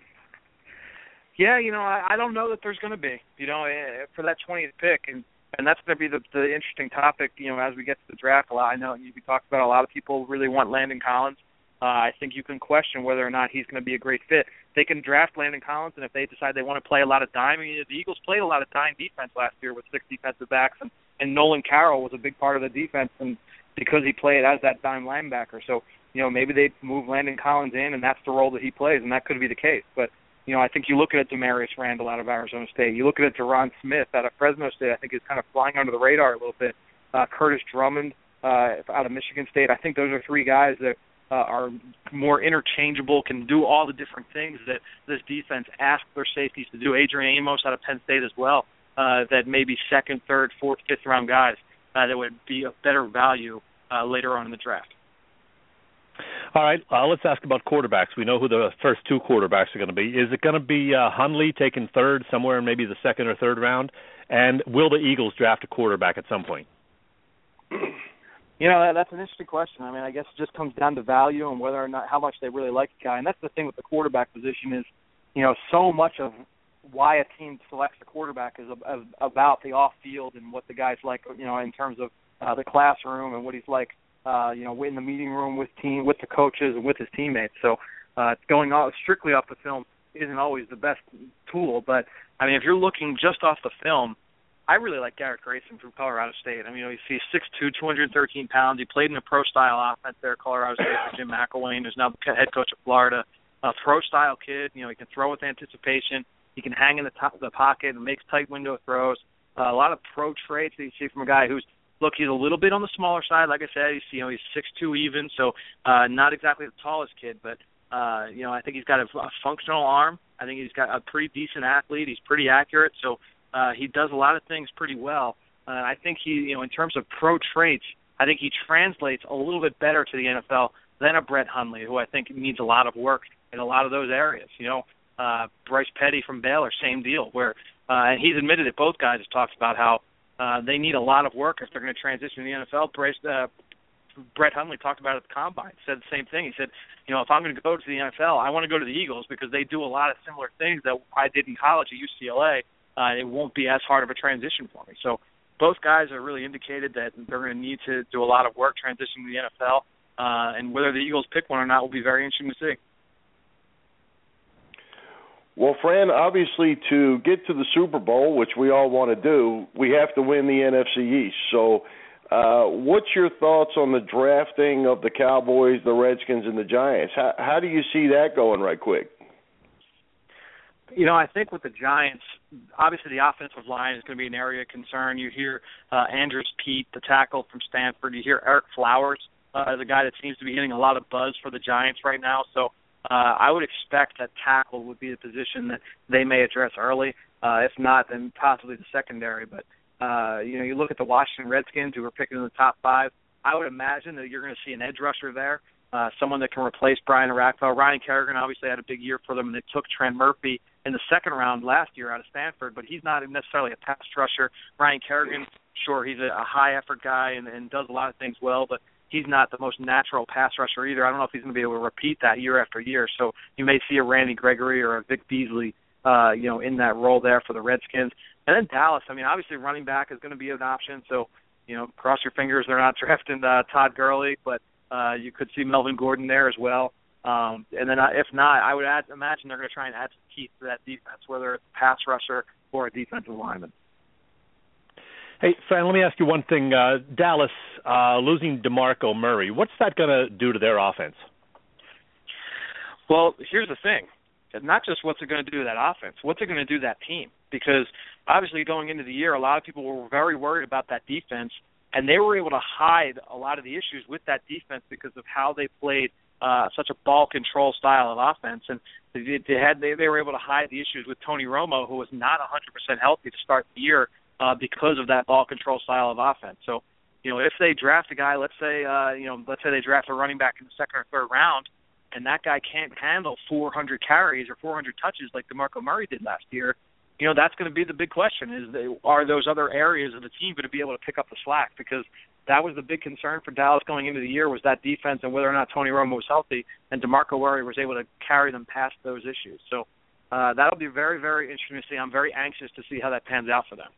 Yeah, you know, I, I don't know that there's going to be, you know, uh, for that twentieth pick, and and that's going to be the, the interesting topic, you know, as we get to the draft. A lot, I know you talked about a lot of people really want Landon Collins. Uh, I think you can question whether or not he's going to be a great fit. They can draft Landon Collins, and if they decide they want to play a lot of dime, I mean, the Eagles played a lot of dime defense last year with six defensive backs, and, and Nolan Carroll was a big part of the defense, and because he played as that dime linebacker. So, you know, maybe they move Landon Collins in, and that's the role that he plays, and that could be the case. But, you know, I think you look at Demarius Randall out of Arizona State. You look at Deron Smith out of Fresno State. I think is kind of flying under the radar a little bit. Uh, Curtis Drummond uh, out of Michigan State. I think those are three guys that uh, are more interchangeable, can do all the different things that this defense asks their safeties to do. Adrian Amos out of Penn State as well, uh, that maybe second, third, fourth, fifth round guys uh, that would be of better value uh, later on in the draft. All right, uh, let's ask about quarterbacks. We know who the first two quarterbacks are going to be. Is it going to be uh, Hundley taken third, somewhere in maybe the second or third round? And will the Eagles draft a quarterback at some point? You know, that, that's an interesting question. I mean, I guess it just comes down to value and whether or not how much they really like a guy. And that's the thing with the quarterback position is, you know, so much of why a team selects a quarterback is ab- about the off-field and what the guy's like, you know, in terms of uh, the classroom and what he's like. Uh, you know, in the meeting room with team, with the coaches, and with his teammates. So uh, going all, strictly off the film isn't always the best tool. But, I mean, if you're looking just off the film, I really like Garrett Grayson from Colorado State. I mean, you know, he's six two, two hundred thirteen pounds. He played in a pro-style offense there at Colorado State for Jim McElwain, who's now the head coach of Florida. A pro-style kid. You know, he can throw with anticipation. He can hang in the top of the pocket and makes tight window throws. Uh, a lot of pro traits that you see from a guy who's, look, he's a little bit on the smaller side. Like I said, he's, you know, he's six two even, so uh, not exactly the tallest kid, but, uh, you know, I think he's got a, a functional arm. I think he's got a pretty decent athlete. He's pretty accurate, so uh, he does a lot of things pretty well. Uh, I think he, you know, in terms of pro traits, I think he translates a little bit better to the N F L than a Brett Hundley, who I think needs a lot of work in a lot of those areas. You know, uh, Bryce Petty from Baylor, same deal, where uh, and he's admitted it. Both guys have talked about how uh, they need a lot of work if they're going to transition to the N F L. Bryce, uh, Brett Hundley talked about it at the Combine, said the same thing. He said, you know, if I'm going to go to the N F L, I want to go to the Eagles because they do a lot of similar things that I did in college at U C L A. Uh, it won't be as hard of a transition for me. So both guys are really indicated that they're going to need to do a lot of work transitioning to the N F L, uh, and whether the Eagles pick one or not will be very interesting to see. Well, Fran, obviously to get to the Super Bowl, which we all want to do, we have to win the N F C East. So uh, what's your thoughts on the drafting of the Cowboys, the Redskins, and the Giants? How, how do you see that going right quick? You know, I think with the Giants, obviously the offensive line is going to be an area of concern. You hear uh, Andrews Pete, the tackle from Stanford. You hear Eric Flowers, uh, the guy that seems to be getting a lot of buzz for the Giants right now. So uh, I would expect that tackle would be the position that they may address early. Uh, if not, then possibly the secondary. But, uh, you know, you look at the Washington Redskins, who were picking in the top five. I would imagine that you're going to see an edge rusher there, uh, someone that can replace Brian Orakpo. Ryan Kerrigan obviously had a big year for them, and they took Trent Murphy in the second round last year out of Stanford, but he's not necessarily a pass rusher. Ryan Kerrigan, sure, he's a, a high-effort guy and, and does a lot of things well, but he's not the most natural pass rusher either. I don't know if he's going to be able to repeat that year after year, so you may see a Randy Gregory or a Vic Beasley, uh, you know, in that role there for the Redskins. And then Dallas, I mean, obviously running back is going to be an option, so, you know, cross your fingers they're not drafting uh, Todd Gurley, but uh, you could see Melvin Gordon there as well. Um, and then uh, if not, I would add, imagine they're going to try and add some teeth to that defense, whether it's a pass rusher or a defensive lineman. Hey, Fran, let me ask you one thing. Uh, Dallas uh, losing DeMarco Murray, what's that going to do to their offense? Well, here's the thing. Not just what's it going to do to that offense, what's it going to do to that team? Because obviously going into the year, a lot of people were very worried about that defense, and they were able to hide a lot of the issues with that defense because of how they played Uh, such a ball control style of offense, and they, they had they, they were able to hide the issues with Tony Romo, who was not one hundred percent healthy to start the year uh, because of that ball control style of offense. So, you know, if they draft a guy, let's say, uh, you know, let's say they draft a running back in the second or third round, and that guy can't handle four hundred carries or four hundred touches like DeMarco Murray did last year, you know, that's going to be the big question: is they, are those other areas of the team going to be able to pick up the slack? Because that was the big concern for Dallas going into the year, was that defense and whether or not Tony Romo was healthy, and DeMarco Murray was able to carry them past those issues. So uh, that'll be very, very interesting to see. I'm very anxious to see how that pans out for them.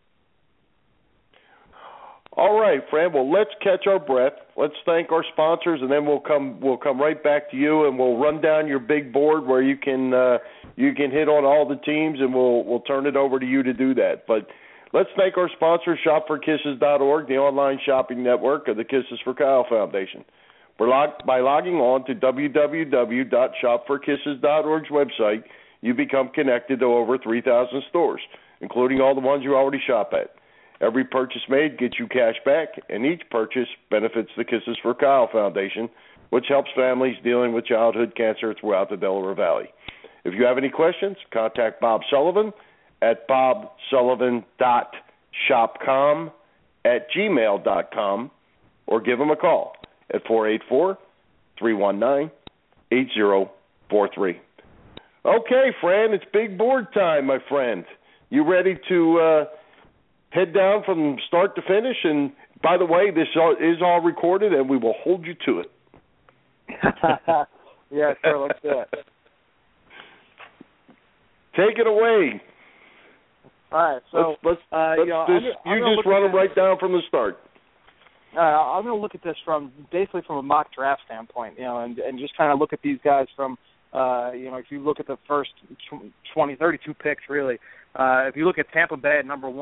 All right, Fran. Well, let's catch our breath. Let's thank our sponsors, and then we'll come we'll come right back to you, and we'll run down your big board where you can uh, you can hit on all the teams, and we'll we'll turn it over to you to do that. But let's thank our sponsor, shop for kisses dot org, the online shopping network of the Kisses for Kyle Foundation. By logging on to w w w dot shop for kisses dot org's website, you become connected to over three thousand stores, including all the ones you already shop at. Every purchase made gets you cash back, and each purchase benefits the Kisses for Kyle Foundation, which helps families dealing with childhood cancer throughout the Delaware Valley. If you have any questions, contact Bob Sullivan at bob sullivan dot shopcom at gmail dot com, or give him a call at four eight four, three one nine, eight zero four three. Okay, Fran, it's big board time, my friend. You ready to uh, head down from start to finish? And by the way, this is all recorded, and we will hold you to it. Yeah, sure, let's do it. Take it away. All right, so let's, let's, uh, let's you, know, just, I'm, I'm you just run them right down from the start. Uh, I'm going to look at this from basically from a mock draft standpoint, you know, and, and just kind of look at these guys from, uh, you know, if you look at the first twenty, thirty-two picks, really. Uh, if you look at Tampa Bay at number one,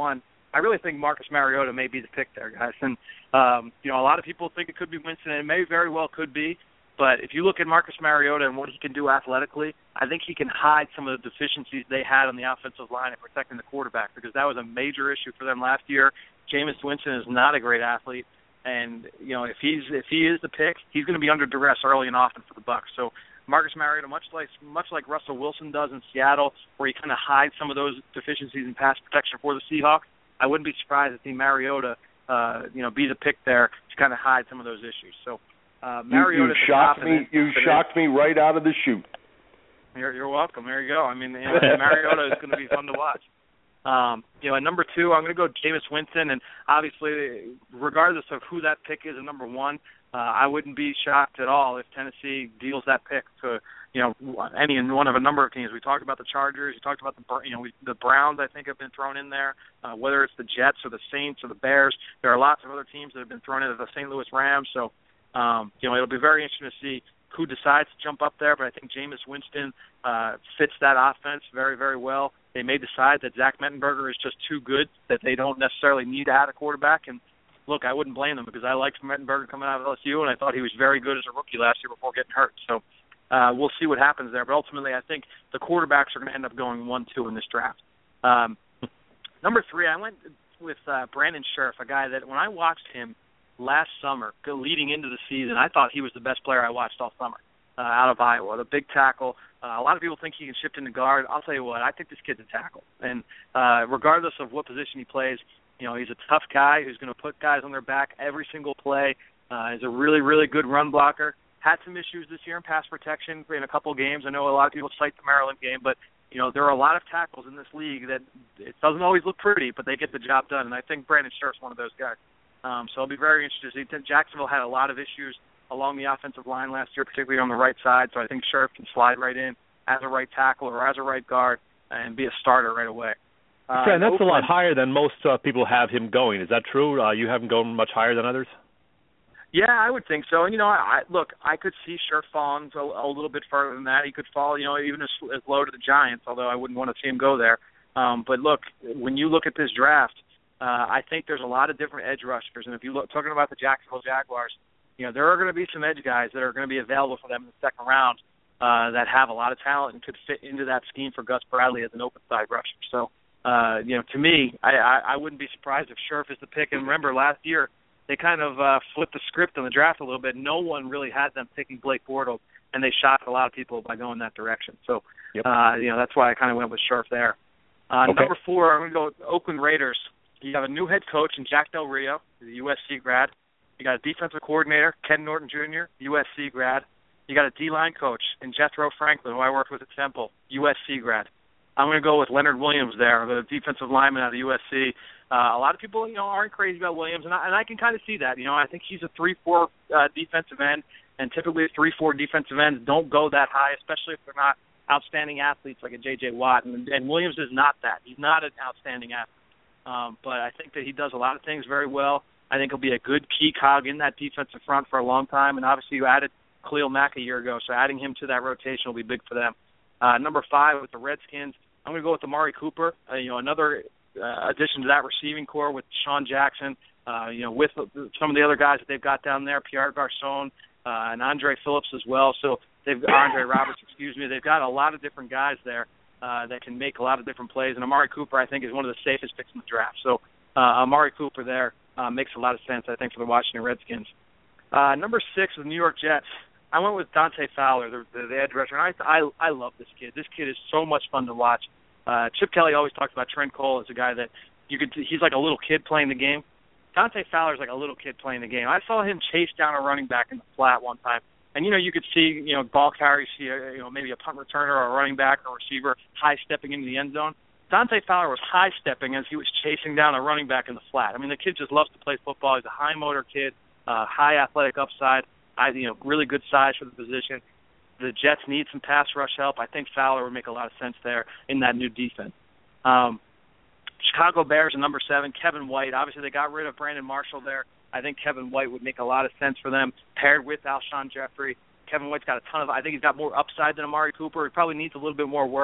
I really think Marcus Mariota may be the pick there, guys. And, um, you know, a lot of people think it could be Winston, and it may very well could be. But if you look at Marcus Mariota and what he can do athletically, I think he can hide some of the deficiencies they had on the offensive line in protecting the quarterback, because that was a major issue for them last year. Jameis Winston is not a great athlete, and you know if he's if he is the pick, he's going to be under duress early and often for the Bucs. So Marcus Mariota, much like much like Russell Wilson does in Seattle, where he kind of hides some of those deficiencies in pass protection for the Seahawks, I wouldn't be surprised to see Mariota, uh, you know, be the pick there to kind of hide some of those issues. So. Uh, you you shocked me. You shocked me right out of the chute. You're, you're welcome. There you go. I mean, Mariota is going to be fun to watch. Um, you know, at number two, I'm going to go Jameis Winston, and obviously, regardless of who that pick is at number one, uh, I wouldn't be shocked at all if Tennessee deals that pick to, you know, any one of a number of teams. We talked about the Chargers. We talked about the, you know, we, the Browns. I think have been thrown in there. Uh, whether it's the Jets or the Saints or the Bears, there are lots of other teams that have been thrown into the Saint Louis Rams. So. Um, you know, it'll be very interesting to see who decides to jump up there, but I think Jameis Winston uh, fits that offense very, very well. They may decide that Zach Mettenberger is just too good, that they don't necessarily need to add a quarterback. And, look, I wouldn't blame them because I liked Mettenberger coming out of L S U, and I thought he was very good as a rookie last year before getting hurt. So uh, we'll see what happens there. But ultimately, I think the quarterbacks are going to end up going one two in this draft. Um, number three, I went with uh, Brandon Scherff, a guy that when I watched him last summer, leading into the season, I thought he was the best player I watched all summer uh, out of Iowa. The big tackle. Uh, a lot of people think he can shift into guard. I'll tell you what, I think this kid's a tackle. And uh, regardless of what position he plays, you know, he's a tough guy who's going to put guys on their back every single play. Uh, he's a really, really good run blocker. Had some issues this year in pass protection in a couple games. I know a lot of people cite the Maryland game, but, you know, there are a lot of tackles in this league that it doesn't always look pretty, but they get the job done. And I think Brandon Scherff's one of those guys. Um, so I'll be very interested to see. Jacksonville had a lot of issues along the offensive line last year, particularly on the right side. So I think Scherff can slide right in as a right tackle or as a right guard and be a starter right away. Uh, and that's Oakland, a lot higher than most uh, people have him going. Is that true? Uh, you haven't gone much higher than others? Yeah, I would think so. And, you know, I, I look, I could see Scherff falling a, a little bit further than that. He could fall, you know, even as, as low to the Giants, although I wouldn't want to see him go there. Um, but, look, when you look at this draft, Uh, I think there's a lot of different edge rushers, and if you look talking about the Jacksonville Jaguars, you know there are going to be some edge guys that are going to be available for them in the second round uh, that have a lot of talent and could fit into that scheme for Gus Bradley as an open side rusher. So, uh, you know, to me, I, I, I wouldn't be surprised if Scherff is the pick. And remember, last year they kind of uh, flipped the script on the draft a little bit. No one really had them picking Blake Bortles, and they shocked a lot of people by going that direction. So, yep. uh, you know, that's why I kind of went with Scherff there. Uh, okay. Number four, I'm going to go with Oakland Raiders. You have a new head coach in Jack Del Rio, the U S C grad. You got a defensive coordinator, Ken Norton Junior, U S C grad. You got a D-line coach in Jethro Franklin, who I worked with at Temple, U S C grad. I'm going to go with Leonard Williams there, the defensive lineman out of U S C. Uh, a lot of people, you know, aren't crazy about Williams, and I, and I can kind of see that. You know, I think he's a three four uh, defensive end, and typically three four defensive ends don't go that high, especially if they're not outstanding athletes like a J J Watt. And, and Williams is not that. He's not an outstanding athlete. Um, but I think that he does a lot of things very well. I think he'll be a good key cog in that defensive front for a long time. And obviously you added Khalil Mack a year ago, so adding him to that rotation will be big for them. Uh, number five with the Redskins, I'm going to go with Amari Cooper, uh, you know, another uh, addition to that receiving core with Sean Jackson, uh, you know, with some of the other guys that they've got down there, Pierre Garçon uh, and Andre Phillips as well. So they've Andre Roberts, excuse me. They've got a lot of different guys there. Uh, that can make a lot of different plays. And Amari Cooper, I think, is one of the safest picks in the draft. So uh, Amari Cooper there uh, makes a lot of sense, I think, for the Washington Redskins. Uh, number six, the New York Jets. I went with Dante Fowler, the, the, the edge rusher. I, I I love this kid. This kid is so much fun to watch. Uh, Chip Kelly always talks about Trent Cole as a guy that you could. He's like a little kid playing the game. Dante Fowler is like a little kid playing the game. I saw him chase down a running back in the flat one time. And, you know, you could see, you know, ball carries, see, a, you know, maybe a punt returner or a running back or a receiver high-stepping into the end zone. Dante Fowler was high-stepping as he was chasing down a running back in the flat. I mean, the kid just loves to play football. He's a high-motor kid, uh, high athletic upside, I, you know, really good size for the position. The Jets need some pass rush help. I think Fowler would make a lot of sense there in that new defense. Um, Chicago Bears at number seven, Kevin White. Obviously, they got rid of Brandon Marshall there. I think Kevin White would make a lot of sense for them, paired with Alshon Jeffrey. Kevin White's got a ton of – I think he's got more upside than Amari Cooper. He probably needs a little bit more work.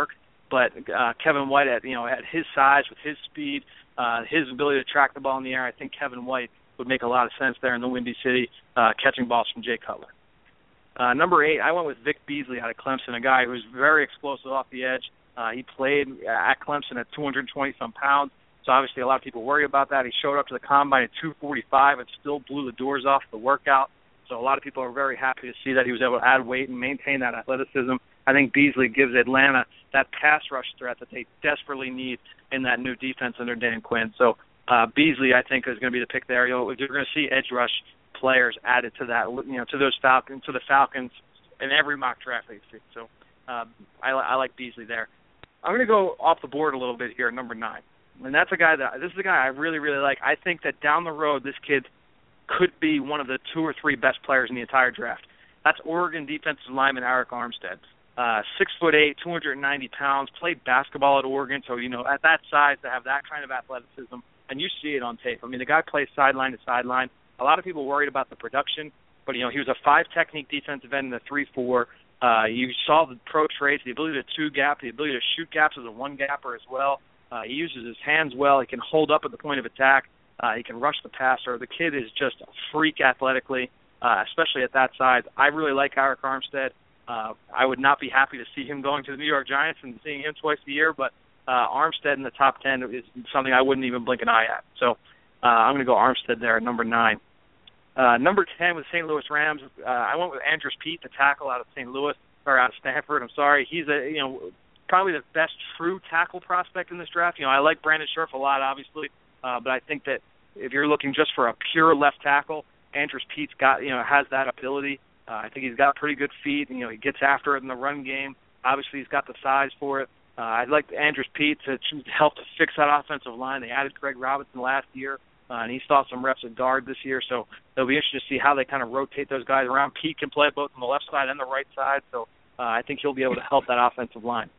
but uh, Kevin White, at you know, at his size, with his speed, uh, his ability to track the ball in the air, I think Kevin White would make a lot of sense there in the Windy City, uh, catching balls from Jay Cutler. Uh, number eight, I went with Vic Beasley out of Clemson, a guy who's very explosive off the edge. Uh, he played at Clemson at two hundred twenty-some pounds, so obviously a lot of people worry about that. He showed up to the Combine at two forty-five and still blew the doors off the workout. So a lot of people are very happy to see that he was able to add weight and maintain that athleticism. I think Beasley gives Atlanta that pass rush threat that they desperately need in that new defense under Dan Quinn. So uh, Beasley, I think, is going to be the pick there. You'll, you're going to see edge rush players added to that, you know, to those Falcons, to the Falcons in every mock draft they see. So uh, I, I like Beasley there. I'm going to go off the board a little bit here, number nine, and that's a guy that this is a guy I really, really like. I think that down the road, this kid could be one of the two or three best players in the entire draft. That's Oregon defensive lineman Arik Armstead. Uh, six foot eight, two hundred ninety pounds, played basketball at Oregon, so, you know, at that size to have that kind of athleticism, and you see it on tape. I mean, the guy plays sideline to sideline. A lot of people worried about the production, but, you know, he was a five-technique defensive end in the three four. Uh, you saw the pro traits, the ability to two-gap, the ability to shoot gaps as a one-gapper as well. Uh, he uses his hands well. He can hold up at the point of attack. Uh, he can rush the passer. The kid is just a freak athletically, uh, especially at that size. I really like Arik Armstead. Uh, I would not be happy to see him going to the New York Giants and seeing him twice a year, but uh, Armstead in the top ten is something I wouldn't even blink an eye at. So uh, I'm going to go Armstead there at number nine. Uh, number ten with Saint Louis Rams, uh, I went with Andrus Peat, the tackle out of Saint Louis, or out of Stanford, I'm sorry. He's a, you know, probably the best true tackle prospect in this draft. You know, I like Brandon Scherf a lot, obviously, uh, but I think that if you're looking just for a pure left tackle, Andrus Peat's got, you know, has that ability. Uh, I think he's got pretty good feet. You know, he gets after it in the run game. Obviously, he's got the size for it. Uh, I'd like Andrus Peat to, to help to fix that offensive line. They added Greg Robinson last year, uh, and he saw some reps at guard this year. So it'll be interesting to see how they kind of rotate those guys around. Peat can play both on the left side and the right side, so uh, I think he'll be able to help that offensive line.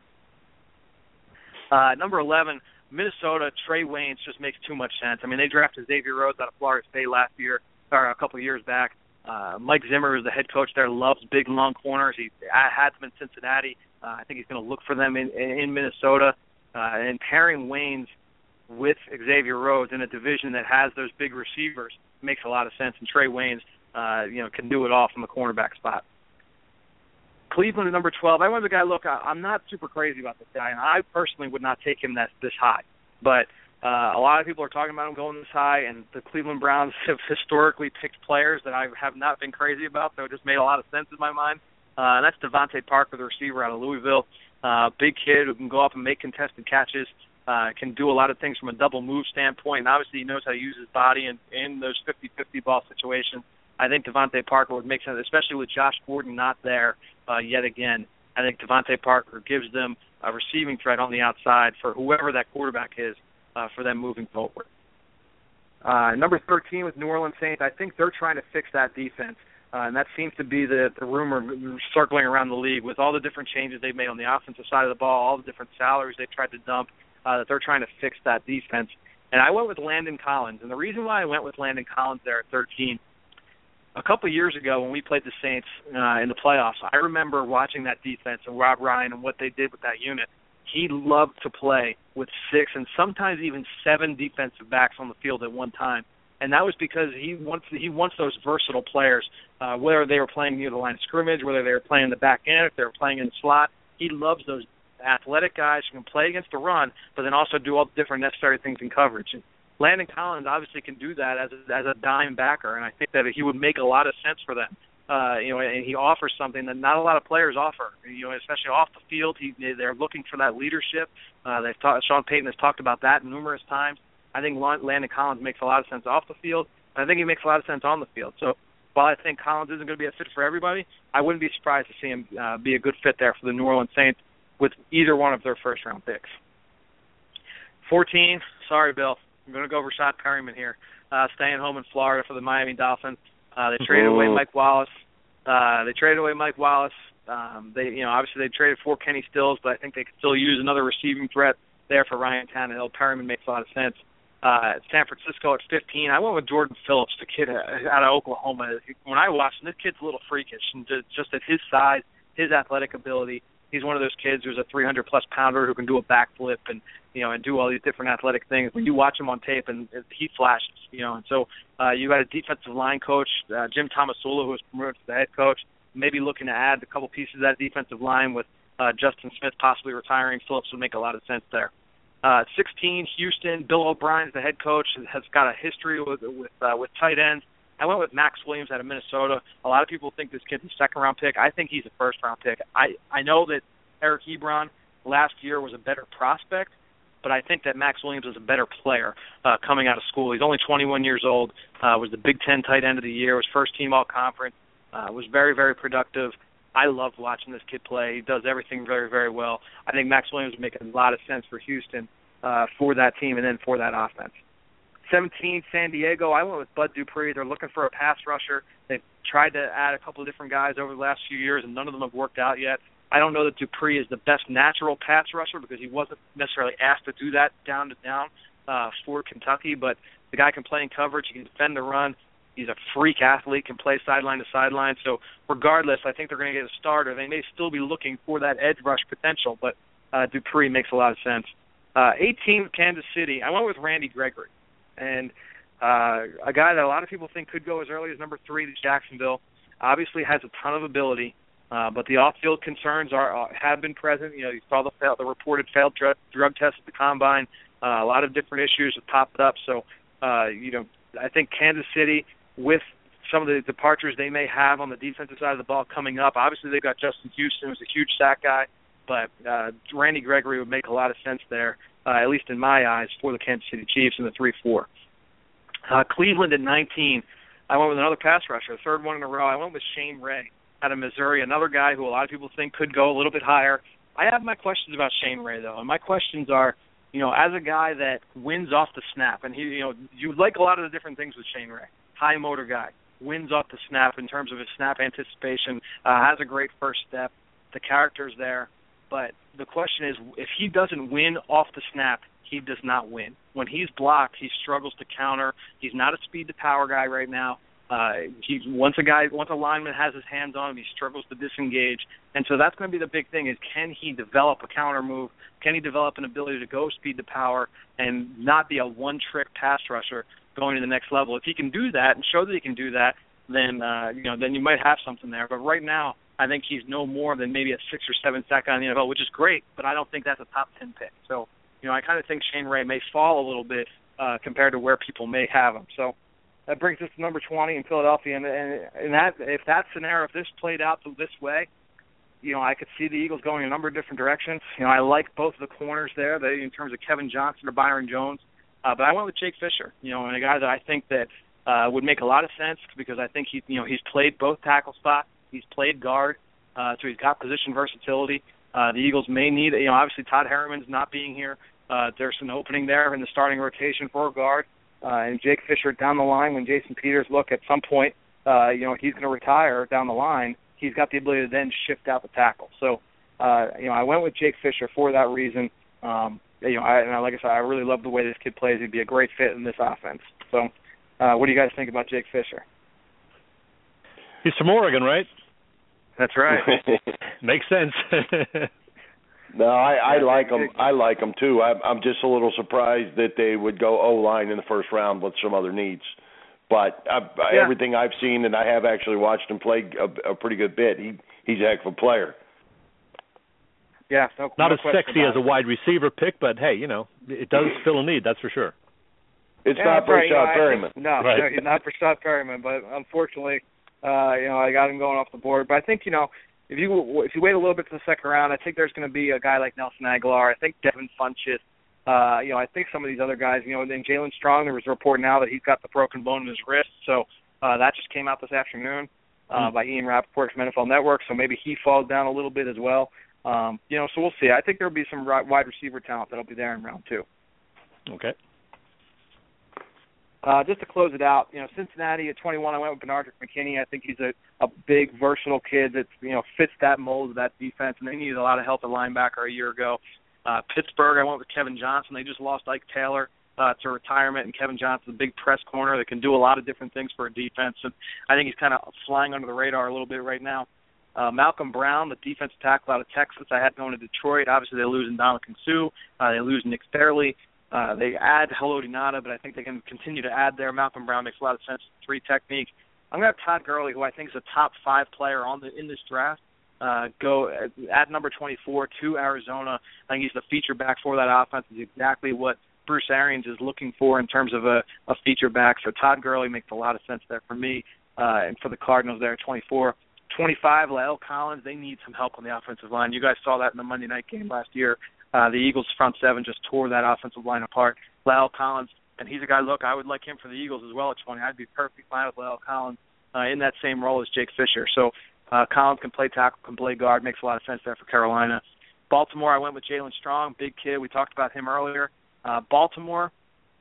Uh, number eleven, Minnesota, Trey Waynes just makes too much sense. I mean, they drafted Xavier Rhodes out of Florida State last year, or a couple of years back. Uh, Mike Zimmer, is the head coach there, loves big, long corners. He had them in Cincinnati. Uh, I think he's going to look for them in, in Minnesota. Uh, and pairing Waynes with Xavier Rhodes in a division that has those big receivers makes a lot of sense. And Trey Waynes, uh, you know, can do it all from the cornerback spot. Cleveland at number twelve. I went with the guy, look, I, I'm not super crazy about this guy, and I personally would not take him that this high. But uh, a lot of people are talking about him going this high, and the Cleveland Browns have historically picked players that I have not been crazy about, so it just made a lot of sense in my mind. Uh, and that's Devontae Parker, the receiver out of Louisville. Uh, big kid who can go up and make contested catches, uh, can do a lot of things from a double move standpoint, and obviously he knows how to use his body in, in those fifty-fifty ball situations. I think Devontae Parker would make sense, especially with Josh Gordon not there uh, yet again. I think Devontae Parker gives them a receiving threat on the outside for whoever that quarterback is uh, for them moving forward. Uh, number thirteen with New Orleans Saints, I think they're trying to fix that defense, uh, and that seems to be the, the rumor circling around the league with all the different changes they've made on the offensive side of the ball, all the different salaries they've tried to dump, uh, that they're trying to fix that defense. And I went with Landon Collins, and the reason why I went with Landon Collins there at thirteen, a couple of years ago when we played the Saints uh, in the playoffs, I remember watching that defense and Rob Ryan and what they did with that unit. He loved to play with six and sometimes even seven defensive backs on the field at one time, and that was because he wants he wants those versatile players, uh, whether they were playing near the line of scrimmage, whether they were playing in the back end, if they were playing in the slot. He loves those athletic guys who can play against the run, but then also do all the different necessary things in coverage. And Landon Collins obviously can do that as a, as a dime backer, and I think that he would make a lot of sense for them. Uh, you know, and he offers something that not a lot of players offer. You know, especially off the field, he, they're looking for that leadership. Uh, they've talked, Sean Payton has talked about that numerous times. I think Landon Collins makes a lot of sense off the field, and I think he makes a lot of sense on the field. So while I think Collins isn't going to be a fit for everybody, I wouldn't be surprised to see him uh, be a good fit there for the New Orleans Saints with either one of their first-round picks. fourteen, sorry, Bill. I'm going to go Rashad Perryman here, uh, staying home in Florida for the Miami Dolphins. Uh, they traded away Mike Wallace. Uh, they traded away Mike Wallace. Um, they, you know, obviously they traded for Kenny Stills, but I think they could still use another receiving threat there for Ryan Tannehill. Perryman makes a lot of sense. Uh, San Francisco at fifteen, I went with Jordan Phillips, the kid out of Oklahoma. When I watched him, this kid's a little freakish, and just at his size, his athletic ability, he's one of those kids who's a three hundred plus pounder who can do a backflip and, you know, and do all these different athletic things. When you watch him on tape, and he flashes, you know. And so uh, you got a defensive line coach, uh, Jim Tomasula, who was promoted to the head coach, maybe looking to add a couple pieces of that defensive line with uh, Justin Smith possibly retiring. Phillips would make a lot of sense there. Uh, sixteen, Houston, Bill O'Brien's the head coach, has got a history with with, uh, with tight ends. I went with Max Williams out of Minnesota. A lot of people think this kid's a second-round pick. I think he's a first-round pick. I, I know that Eric Ebron last year was a better prospect, but I think that Max Williams is a better player uh, coming out of school. He's only twenty-one years old, uh, was the Big Ten tight end of the year, was first-team all-conference, uh, was very, very productive. I loved watching this kid play. He does everything very, very well. I think Max Williams would make a lot of sense for Houston uh, for that team and then for that offense. seventeen, San Diego, I went with Bud Dupree. They're looking for a pass rusher. They've tried to add a couple of different guys over the last few years, and none of them have worked out yet. I don't know that Dupree is the best natural pass rusher because he wasn't necessarily asked to do that down to down uh, for Kentucky, but the guy can play in coverage. He can defend the run. He's a freak athlete, can play sideline to sideline. So regardless, I think they're going to get a starter. They may still be looking for that edge rush potential, but uh, Dupree makes a lot of sense. Uh, eighteen, Kansas City, I went with Randy Gregory. And uh, a guy that a lot of people think could go as early as number three to Jacksonville. Obviously has a ton of ability, uh, but the off-field concerns are uh, have been present. You know, you saw the, fail, the reported failed drug, drug test at the combine. Uh, a lot of different issues have popped up. So, uh, you know, I think Kansas City, with some of the departures they may have on the defensive side of the ball coming up, obviously they've got Justin Houston, who's a huge sack guy, but uh, Randy Gregory would make a lot of sense there. Uh, at least in my eyes, for the Kansas City Chiefs in the three four. Uh, Cleveland at nineteen, I went with another pass rusher, third one in a row. I went with Shane Ray out of Missouri, another guy who a lot of people think could go a little bit higher. I have my questions about Shane Ray, though, and my questions are, you know, as a guy that wins off the snap, and he, you know, you like a lot of the different things with Shane Ray, high motor guy, wins off the snap in terms of his snap anticipation, uh, has a great first step, the character's there. But the question is, if he doesn't win off the snap, he does not win. When he's blocked, he struggles to counter. He's not a speed-to-power guy right now. Uh, he once a guy, once a lineman has his hands on him, he struggles to disengage. And so that's going to be the big thing: is can he develop a counter move? Can he develop an ability to go speed-to-power and not be a one-trick pass rusher going to the next level? If he can do that and show that he can do that, then uh, you know, then you might have something there. But right now, I think he's no more than maybe a six or seven sack guy in the N F L, which is great, but I don't think that's a top ten pick. So, you know, I kind of think Shane Ray may fall a little bit uh, compared to where people may have him. So that brings us to number twenty in Philadelphia, and, and, and that if that scenario, if this played out this way, you know, I could see the Eagles going a number of different directions. You know, I like both of the corners there, they, in terms of Kevin Johnson or Byron Jones, uh, but I went with Jake Fisher, you know, and a guy that I think that uh, would make a lot of sense because I think he, you know, he's played both tackle spots, he's played guard. Uh, so he's got position versatility. Uh, the Eagles may need, you know, obviously Todd Harriman's not being here. Uh, there's an opening there in the starting rotation for a guard. Uh, and Jake Fisher down the line, when Jason Peters look at some point, uh, you know, he's going to retire down the line, he's got the ability to then shift out the tackle. So, uh, you know, I went with Jake Fisher for that reason. Um, you know, I, and like I said, I really love the way this kid plays. He'd be a great fit in this offense. So, uh, what do you guys think about Jake Fisher? He's from Oregon, right? That's right. Makes sense. No, I, I like them. I like them too. I'm, I'm just a little surprised that they would go O-line in the first round with some other needs. But I, yeah. everything I've seen, and I have actually watched him play a, a pretty good bit. He he's a heck of a player. Yeah, no, not no as sexy as a wide receiver pick, but hey, you know, it does fill a need. That's for sure. It's yeah, not for right. Rashad you know, Perryman. No, right. no, he's not for Rashad Perryman. But unfortunately, uh, you know, I got him going off the board. But I think, you know, if you if you wait a little bit to the second round, I think there's going to be a guy like Nelson Aguilar. I think Devin Funchess. Uh, you know, I think some of these other guys. You know, then Jalen Strong. There was a report now that he's got the broken bone in his wrist. So uh, that just came out this afternoon uh, mm-hmm. by Ian Rappaport from N F L Network. So maybe he falls down a little bit as well. Um, you know, so we'll see. I think there'll be some wide receiver talent that'll be there in round two. Okay. Uh, just to close it out, you know, Cincinnati at twenty-one, I went with Benardrick McKinney. I think he's a, a big, versatile kid that, you know, fits that mold of that defense, and they needed a lot of help at linebacker a year ago. Uh, Pittsburgh, I went with Kevin Johnson. They just lost Ike Taylor uh, to retirement, and Kevin Johnson's a big press corner that can do a lot of different things for a defense, and I think he's kind of flying under the radar a little bit right now. Uh, Malcolm Brown, the defensive tackle out of Texas, I had going to Detroit. Obviously, they lose in Dominican Sue. Uh, they lose Nick Fairley. Uh, they add Haloti Ngata, but I think they can continue to add there. Malcolm Brown makes a lot of sense. Three technique. I'm going to have Todd Gurley, who I think is a top five player on the in this draft. Uh, go at, at number twenty-four to Arizona. I think he's the feature back for that offense. Is exactly what Bruce Arians is looking for in terms of a, a feature back. So Todd Gurley makes a lot of sense there for me, uh, and for the Cardinals there at twenty-four. twenty-five, La'el Collins, they need some help on the offensive line. You guys saw that in the Monday night game last year. Uh, the Eagles' front seven just tore that offensive line apart. La'el Collins, and he's a guy, look, I would like him for the Eagles as well at twenty. I'd be perfectly fine with La'el Collins uh, in that same role as Jake Fisher. So uh, Collins can play tackle, can play guard, makes a lot of sense there for Carolina. Baltimore, I went with Jalen Strong, big kid. We talked about him earlier. Uh, Baltimore,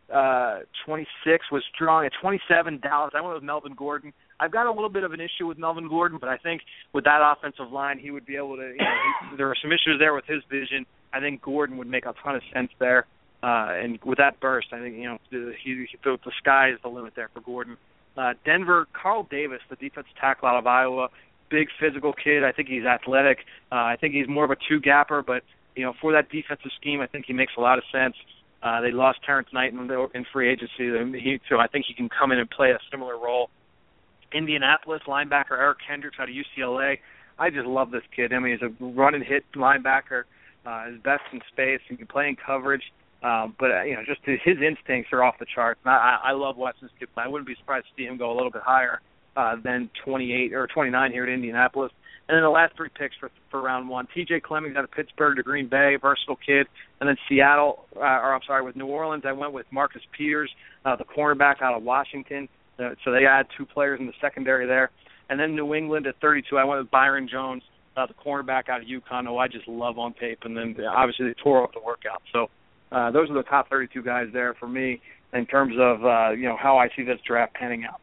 uh, twenty-six was Strong. At twenty-seven, Dallas, I went with Melvin Gordon. I've got a little bit of an issue with Melvin Gordon, but I think with that offensive line, he would be able to, you know, he, there are some issues there with his vision. I think Gordon would make a ton of sense there. Uh, and with that burst, I think, you know, the, he, the, the sky is the limit there for Gordon. Uh, Denver, Carl Davis, the defensive tackle out of Iowa, big physical kid. I think he's athletic. Uh, I think he's more of a two-gapper, but, you know, for that defensive scheme, I think he makes a lot of sense. Uh, they lost Terrence Knight in, in free agency, he, so I think he can come in and play a similar role. Indianapolis linebacker Eric Kendricks out of U C L A. I just love this kid. I mean, he's a run-and-hit linebacker. Uh, his best in space. He can play in coverage. Um, but, uh, you know, just his instincts are off the charts. And I, I love watching this kid play. I wouldn't be surprised to see him go a little bit higher uh, than twenty-eight or twenty-nine here at Indianapolis. And then the last three picks for for round one, T J Clemmings out of Pittsburgh to Green Bay, versatile kid. And then Seattle, uh, or I'm sorry, with New Orleans, I went with Marcus Peters, uh, the cornerback out of Washington. Uh, so they add two players in the secondary there. And then New England at thirty-two, I went with Byron Jones, uh, the cornerback out of UConn, who I just love on tape. And then uh, obviously they tore up the workout. So uh, those are the top thirty-two guys there for me in terms of, uh, you know, how I see this draft panning out.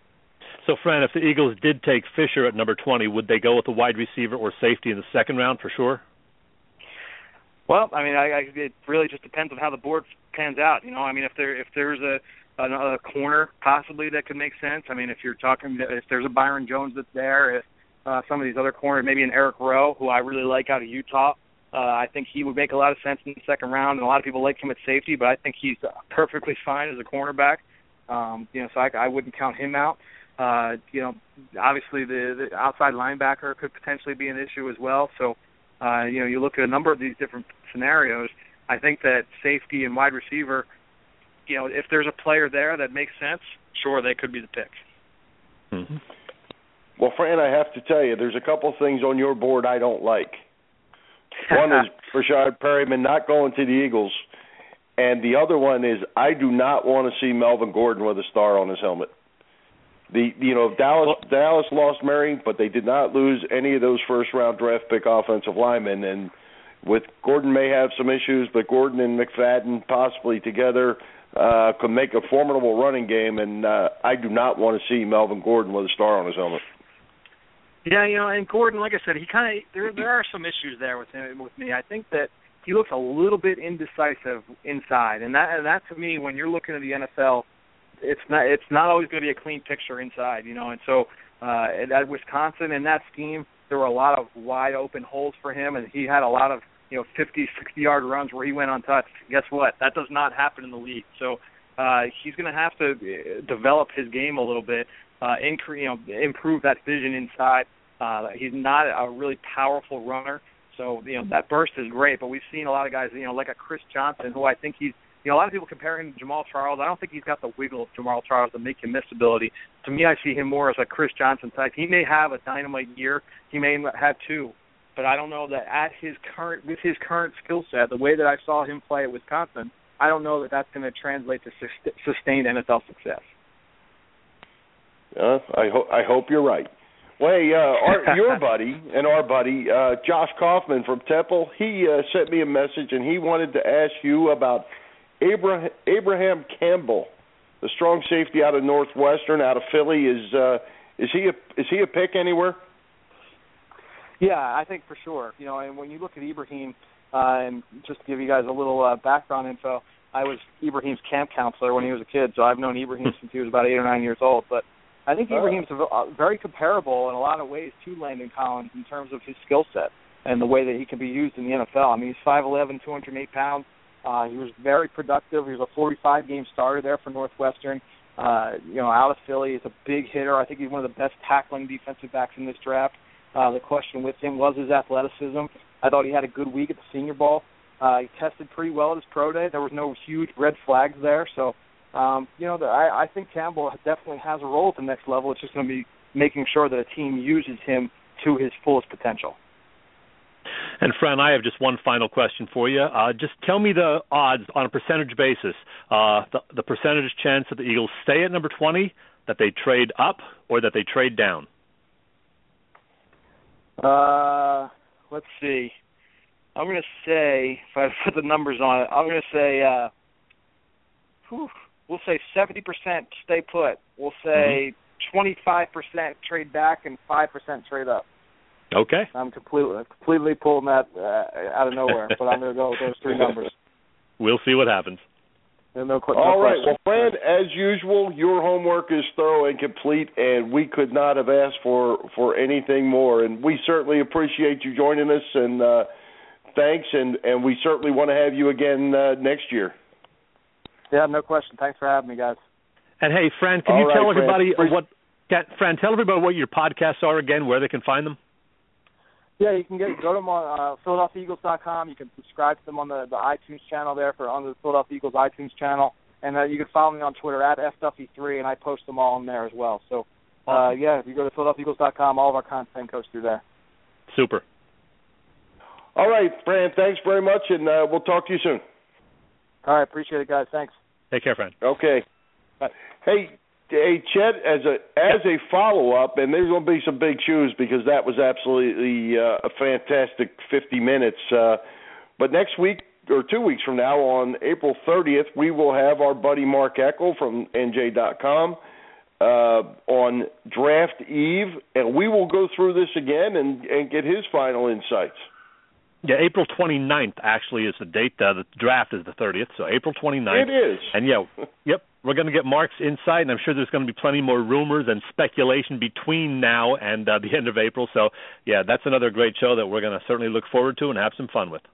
So, Fran, if the Eagles did take Fisher at number twenty, would they go with a wide receiver or safety in the second round for sure? Well, I mean, I, I, it really just depends on how the board pans out. You know, I mean, if there if there's a a corner possibly that could make sense. I mean, if you're talking, if there's a Byron Jones that's there, if uh, some of these other corners, maybe an Eric Rowe, who I really like out of Utah, uh, I think he would make a lot of sense in the second round. And a lot of people like him at safety, but I think he's perfectly fine as a cornerback. Um, you know, so I, I wouldn't count him out. Uh, you know, obviously the, the outside linebacker could potentially be an issue as well. So, uh, you know, you look at a number of these different scenarios. I think that safety and wide receiver, you know, if there's a player there that makes sense, sure, they could be the pick. Mm-hmm. Well, Fran, I have to tell you, there's a couple things on your board I don't like. One is Rashad Perryman not going to the Eagles, and the other one is I do not want to see Melvin Gordon with a star on his helmet. The you know Dallas Dallas lost Murray, but they did not lose any of those first round draft pick offensive linemen, and with Gordon may have some issues, but Gordon and McFadden possibly together Uh, could make a formidable running game, and uh, I do not want to see Melvin Gordon with a star on his helmet. Yeah, you know, and Gordon, like I said, he kind of there. There are some issues there with him, with me. I think that he looks a little bit indecisive inside, and that and that to me, when you're looking at the N F L, it's not it's not always going to be a clean picture inside, you know. And so uh, at Wisconsin in that scheme, there were a lot of wide open holes for him, and he had a lot of, you know, fifty, sixty-yard runs where he went untouched. Guess what? That does not happen in the league. So uh, he's going to have to develop his game a little bit, uh, incre- you know, improve that vision inside. Uh, he's not a really powerful runner. So, you know, that burst is great. But we've seen a lot of guys, you know, like a Chris Johnson, who I think he's, you know, a lot of people compare him to Jamal Charles. I don't think he's got the wiggle of Jamal Charles to make him miss ability. To me, I see him more as a Chris Johnson type. He may have a dynamite year. He may have two. But I don't know that at his current, with his current skill set, the way that I saw him play at Wisconsin, I don't know that that's going to translate to sus- sustained N F L success. Uh, I, ho- I hope you're right. Well, hey, uh, our, your buddy and our buddy, uh, Josh Kaufman from Temple, he uh, sent me a message, and he wanted to ask you about Abraham, Abraham Campbell, the strong safety out of Northwestern, out of Philly. Is uh, is he a, is he a pick anywhere? Yeah, I think for sure. You know, and when you look at Ibrahim, uh, and just to give you guys a little uh, background info, I was Ibrahim's camp counselor when he was a kid, so I've known Ibrahim since he was about eight or nine years old. But I think Ibrahim's uh, very comparable in a lot of ways to Landon Collins in terms of his skill set and the way that he can be used in the N F L. I mean, he's five eleven, two hundred eight pounds. Uh, he was very productive. He was a forty-five game starter there for Northwestern. Uh, you know, out of Philly, he's a big hitter. I think he's one of the best tackling defensive backs in this draft. Uh, the question with him was his athleticism. I thought he had a good week at the Senior Bowl. Uh, he tested pretty well at his pro day. There was no huge red flags there. So, um, you know, the, I, I think Campbell definitely has a role at the next level. It's just going to be making sure that a team uses him to his fullest potential. And, Fran, I have just one final question for you. Uh, just tell me the odds on a percentage basis, uh, the, the percentage chance that the Eagles stay at number twenty, that they trade up, or that they trade down. Uh, let's see. I'm going to say, if I put the numbers on it, I'm going to say, uh, whew, we'll say seventy percent stay put. We'll say mm-hmm. twenty-five percent trade back and five percent trade up. Okay. I'm completely completely pulling that uh, out of nowhere, but I'm going to go with those three numbers. We'll see what happens. No, no, no All right. question. Well, Fran, as usual, your homework is thorough and complete, and we could not have asked for, for anything more. And we certainly appreciate you joining us, and uh, thanks, and, and we certainly want to have you again uh, next year. Yeah, no question. Thanks for having me, guys. And, hey, Fran, can All you right, tell everybody Fran. what – Fran, tell everybody what your podcasts are again, where they can find them. Yeah, you can get go to them on uh, Philadelphia Eagles dot com. You can subscribe to them on the, the iTunes channel there for on the Philadelphia Eagles iTunes channel, and uh, you can follow me on Twitter at F Duffy three, and I post them all in there as well. So, uh, yeah, if you go to Philadelphia Eagles dot com, all of our content goes through there. Super. All right, Fran, thanks very much, and uh, we'll talk to you soon. All right, appreciate it, guys. Thanks. Take care, Fran. Okay. Bye. Hey. Hey, Chet, as a as a follow-up, and there's going to be some big shoes because that was absolutely uh, a fantastic fifty minutes. Uh, but next week, or two weeks from now, on April thirtieth, we will have our buddy Mark Eckel from N J dot com uh, on Draft Eve, and we will go through this again and, and get his final insights. Yeah, April twenty-ninth actually is the date. Uh, the draft is the thirtieth, so April twenty-ninth. It is. And, yeah, yep, we're going to get Mark's insight, and I'm sure there's going to be plenty more rumors and speculation between now and uh, the end of April. So, yeah, that's another great show that we're going to certainly look forward to and have some fun with.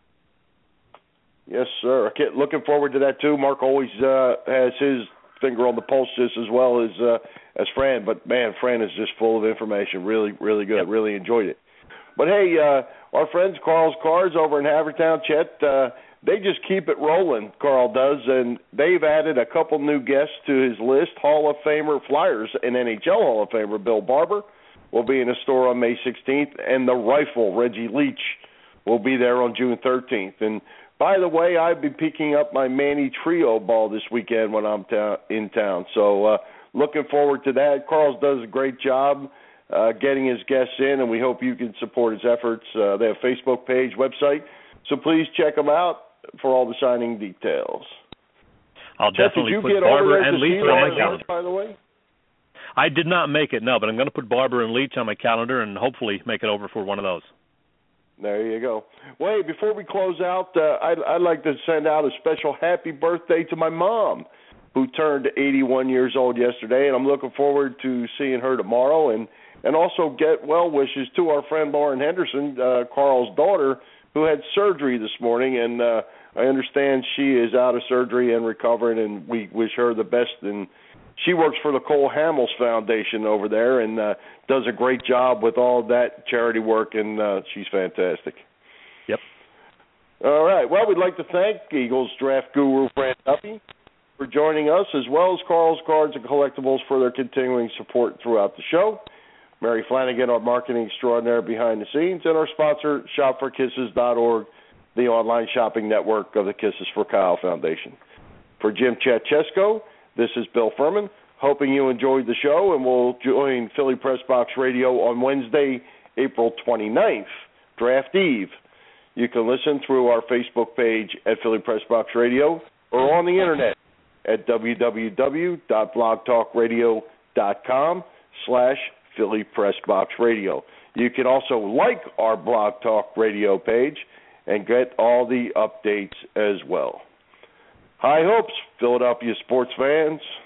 Yes, sir. Okay, looking forward to that, too. Mark always uh, has his finger on the pulse just as well as uh, as Fran. But, man, Fran is just full of information. Really, really good. Yep. Really enjoyed it. But, hey, uh, our friends Carl's Cards over in Havertown, Chet, uh, they just keep it rolling, Carl does, and they've added a couple new guests to his list. Hall of Famer Flyers and N H L Hall of Famer Bill Barber will be in a store on May sixteenth, and the Rifle, Reggie Leach, will be there on June thirteenth. And, by the way, I'll be picking up my Manny Trio ball this weekend when I'm ta- in town. So uh, looking forward to that. Carl's does a great job Uh, getting his guests in, and we hope you can support his efforts. Uh, they have a Facebook page, website, so please check them out for all the signing details. I'll Chet, definitely did you put get Barber over there and to Leach see on my that, calendar. By the way, I did not make it, no, but I'm going to put Barber and Leach on my calendar and hopefully make it over for one of those. There you go. Well, hey, before we close out, uh, I'd, I'd like to send out a special happy birthday to my mom, who turned eighty-one years old yesterday, and I'm looking forward to seeing her tomorrow, and And also get well wishes to our friend Lauren Henderson, uh, Carl's daughter, who had surgery this morning. And uh, I understand she is out of surgery and recovering, and we wish her the best. And she works for the Cole Hamels Foundation over there and uh, does a great job with all that charity work, and uh, she's fantastic. Yep. All right. Well, we'd like to thank Eagles draft guru Fran Duffy for joining us, as well as Carl's Cards and Collectibles for their continuing support throughout the show. Mary Flanagan, our marketing extraordinaire behind the scenes, and our sponsor, shop for kisses dot org, the online shopping network of the Kisses for Kyle Foundation. For Jim Chatchesko, this is Bill Furman, hoping you enjoyed the show, and we'll join Philly Press Box Radio on Wednesday, April twenty-ninth, Draft Eve. You can listen through our Facebook page at Philly Press Box Radio or on the Internet at www.blogtalkradio.com slash Philly Press Box Radio. You can also like our Blog Talk Radio page and get all the updates as well. High hopes, Philadelphia sports fans.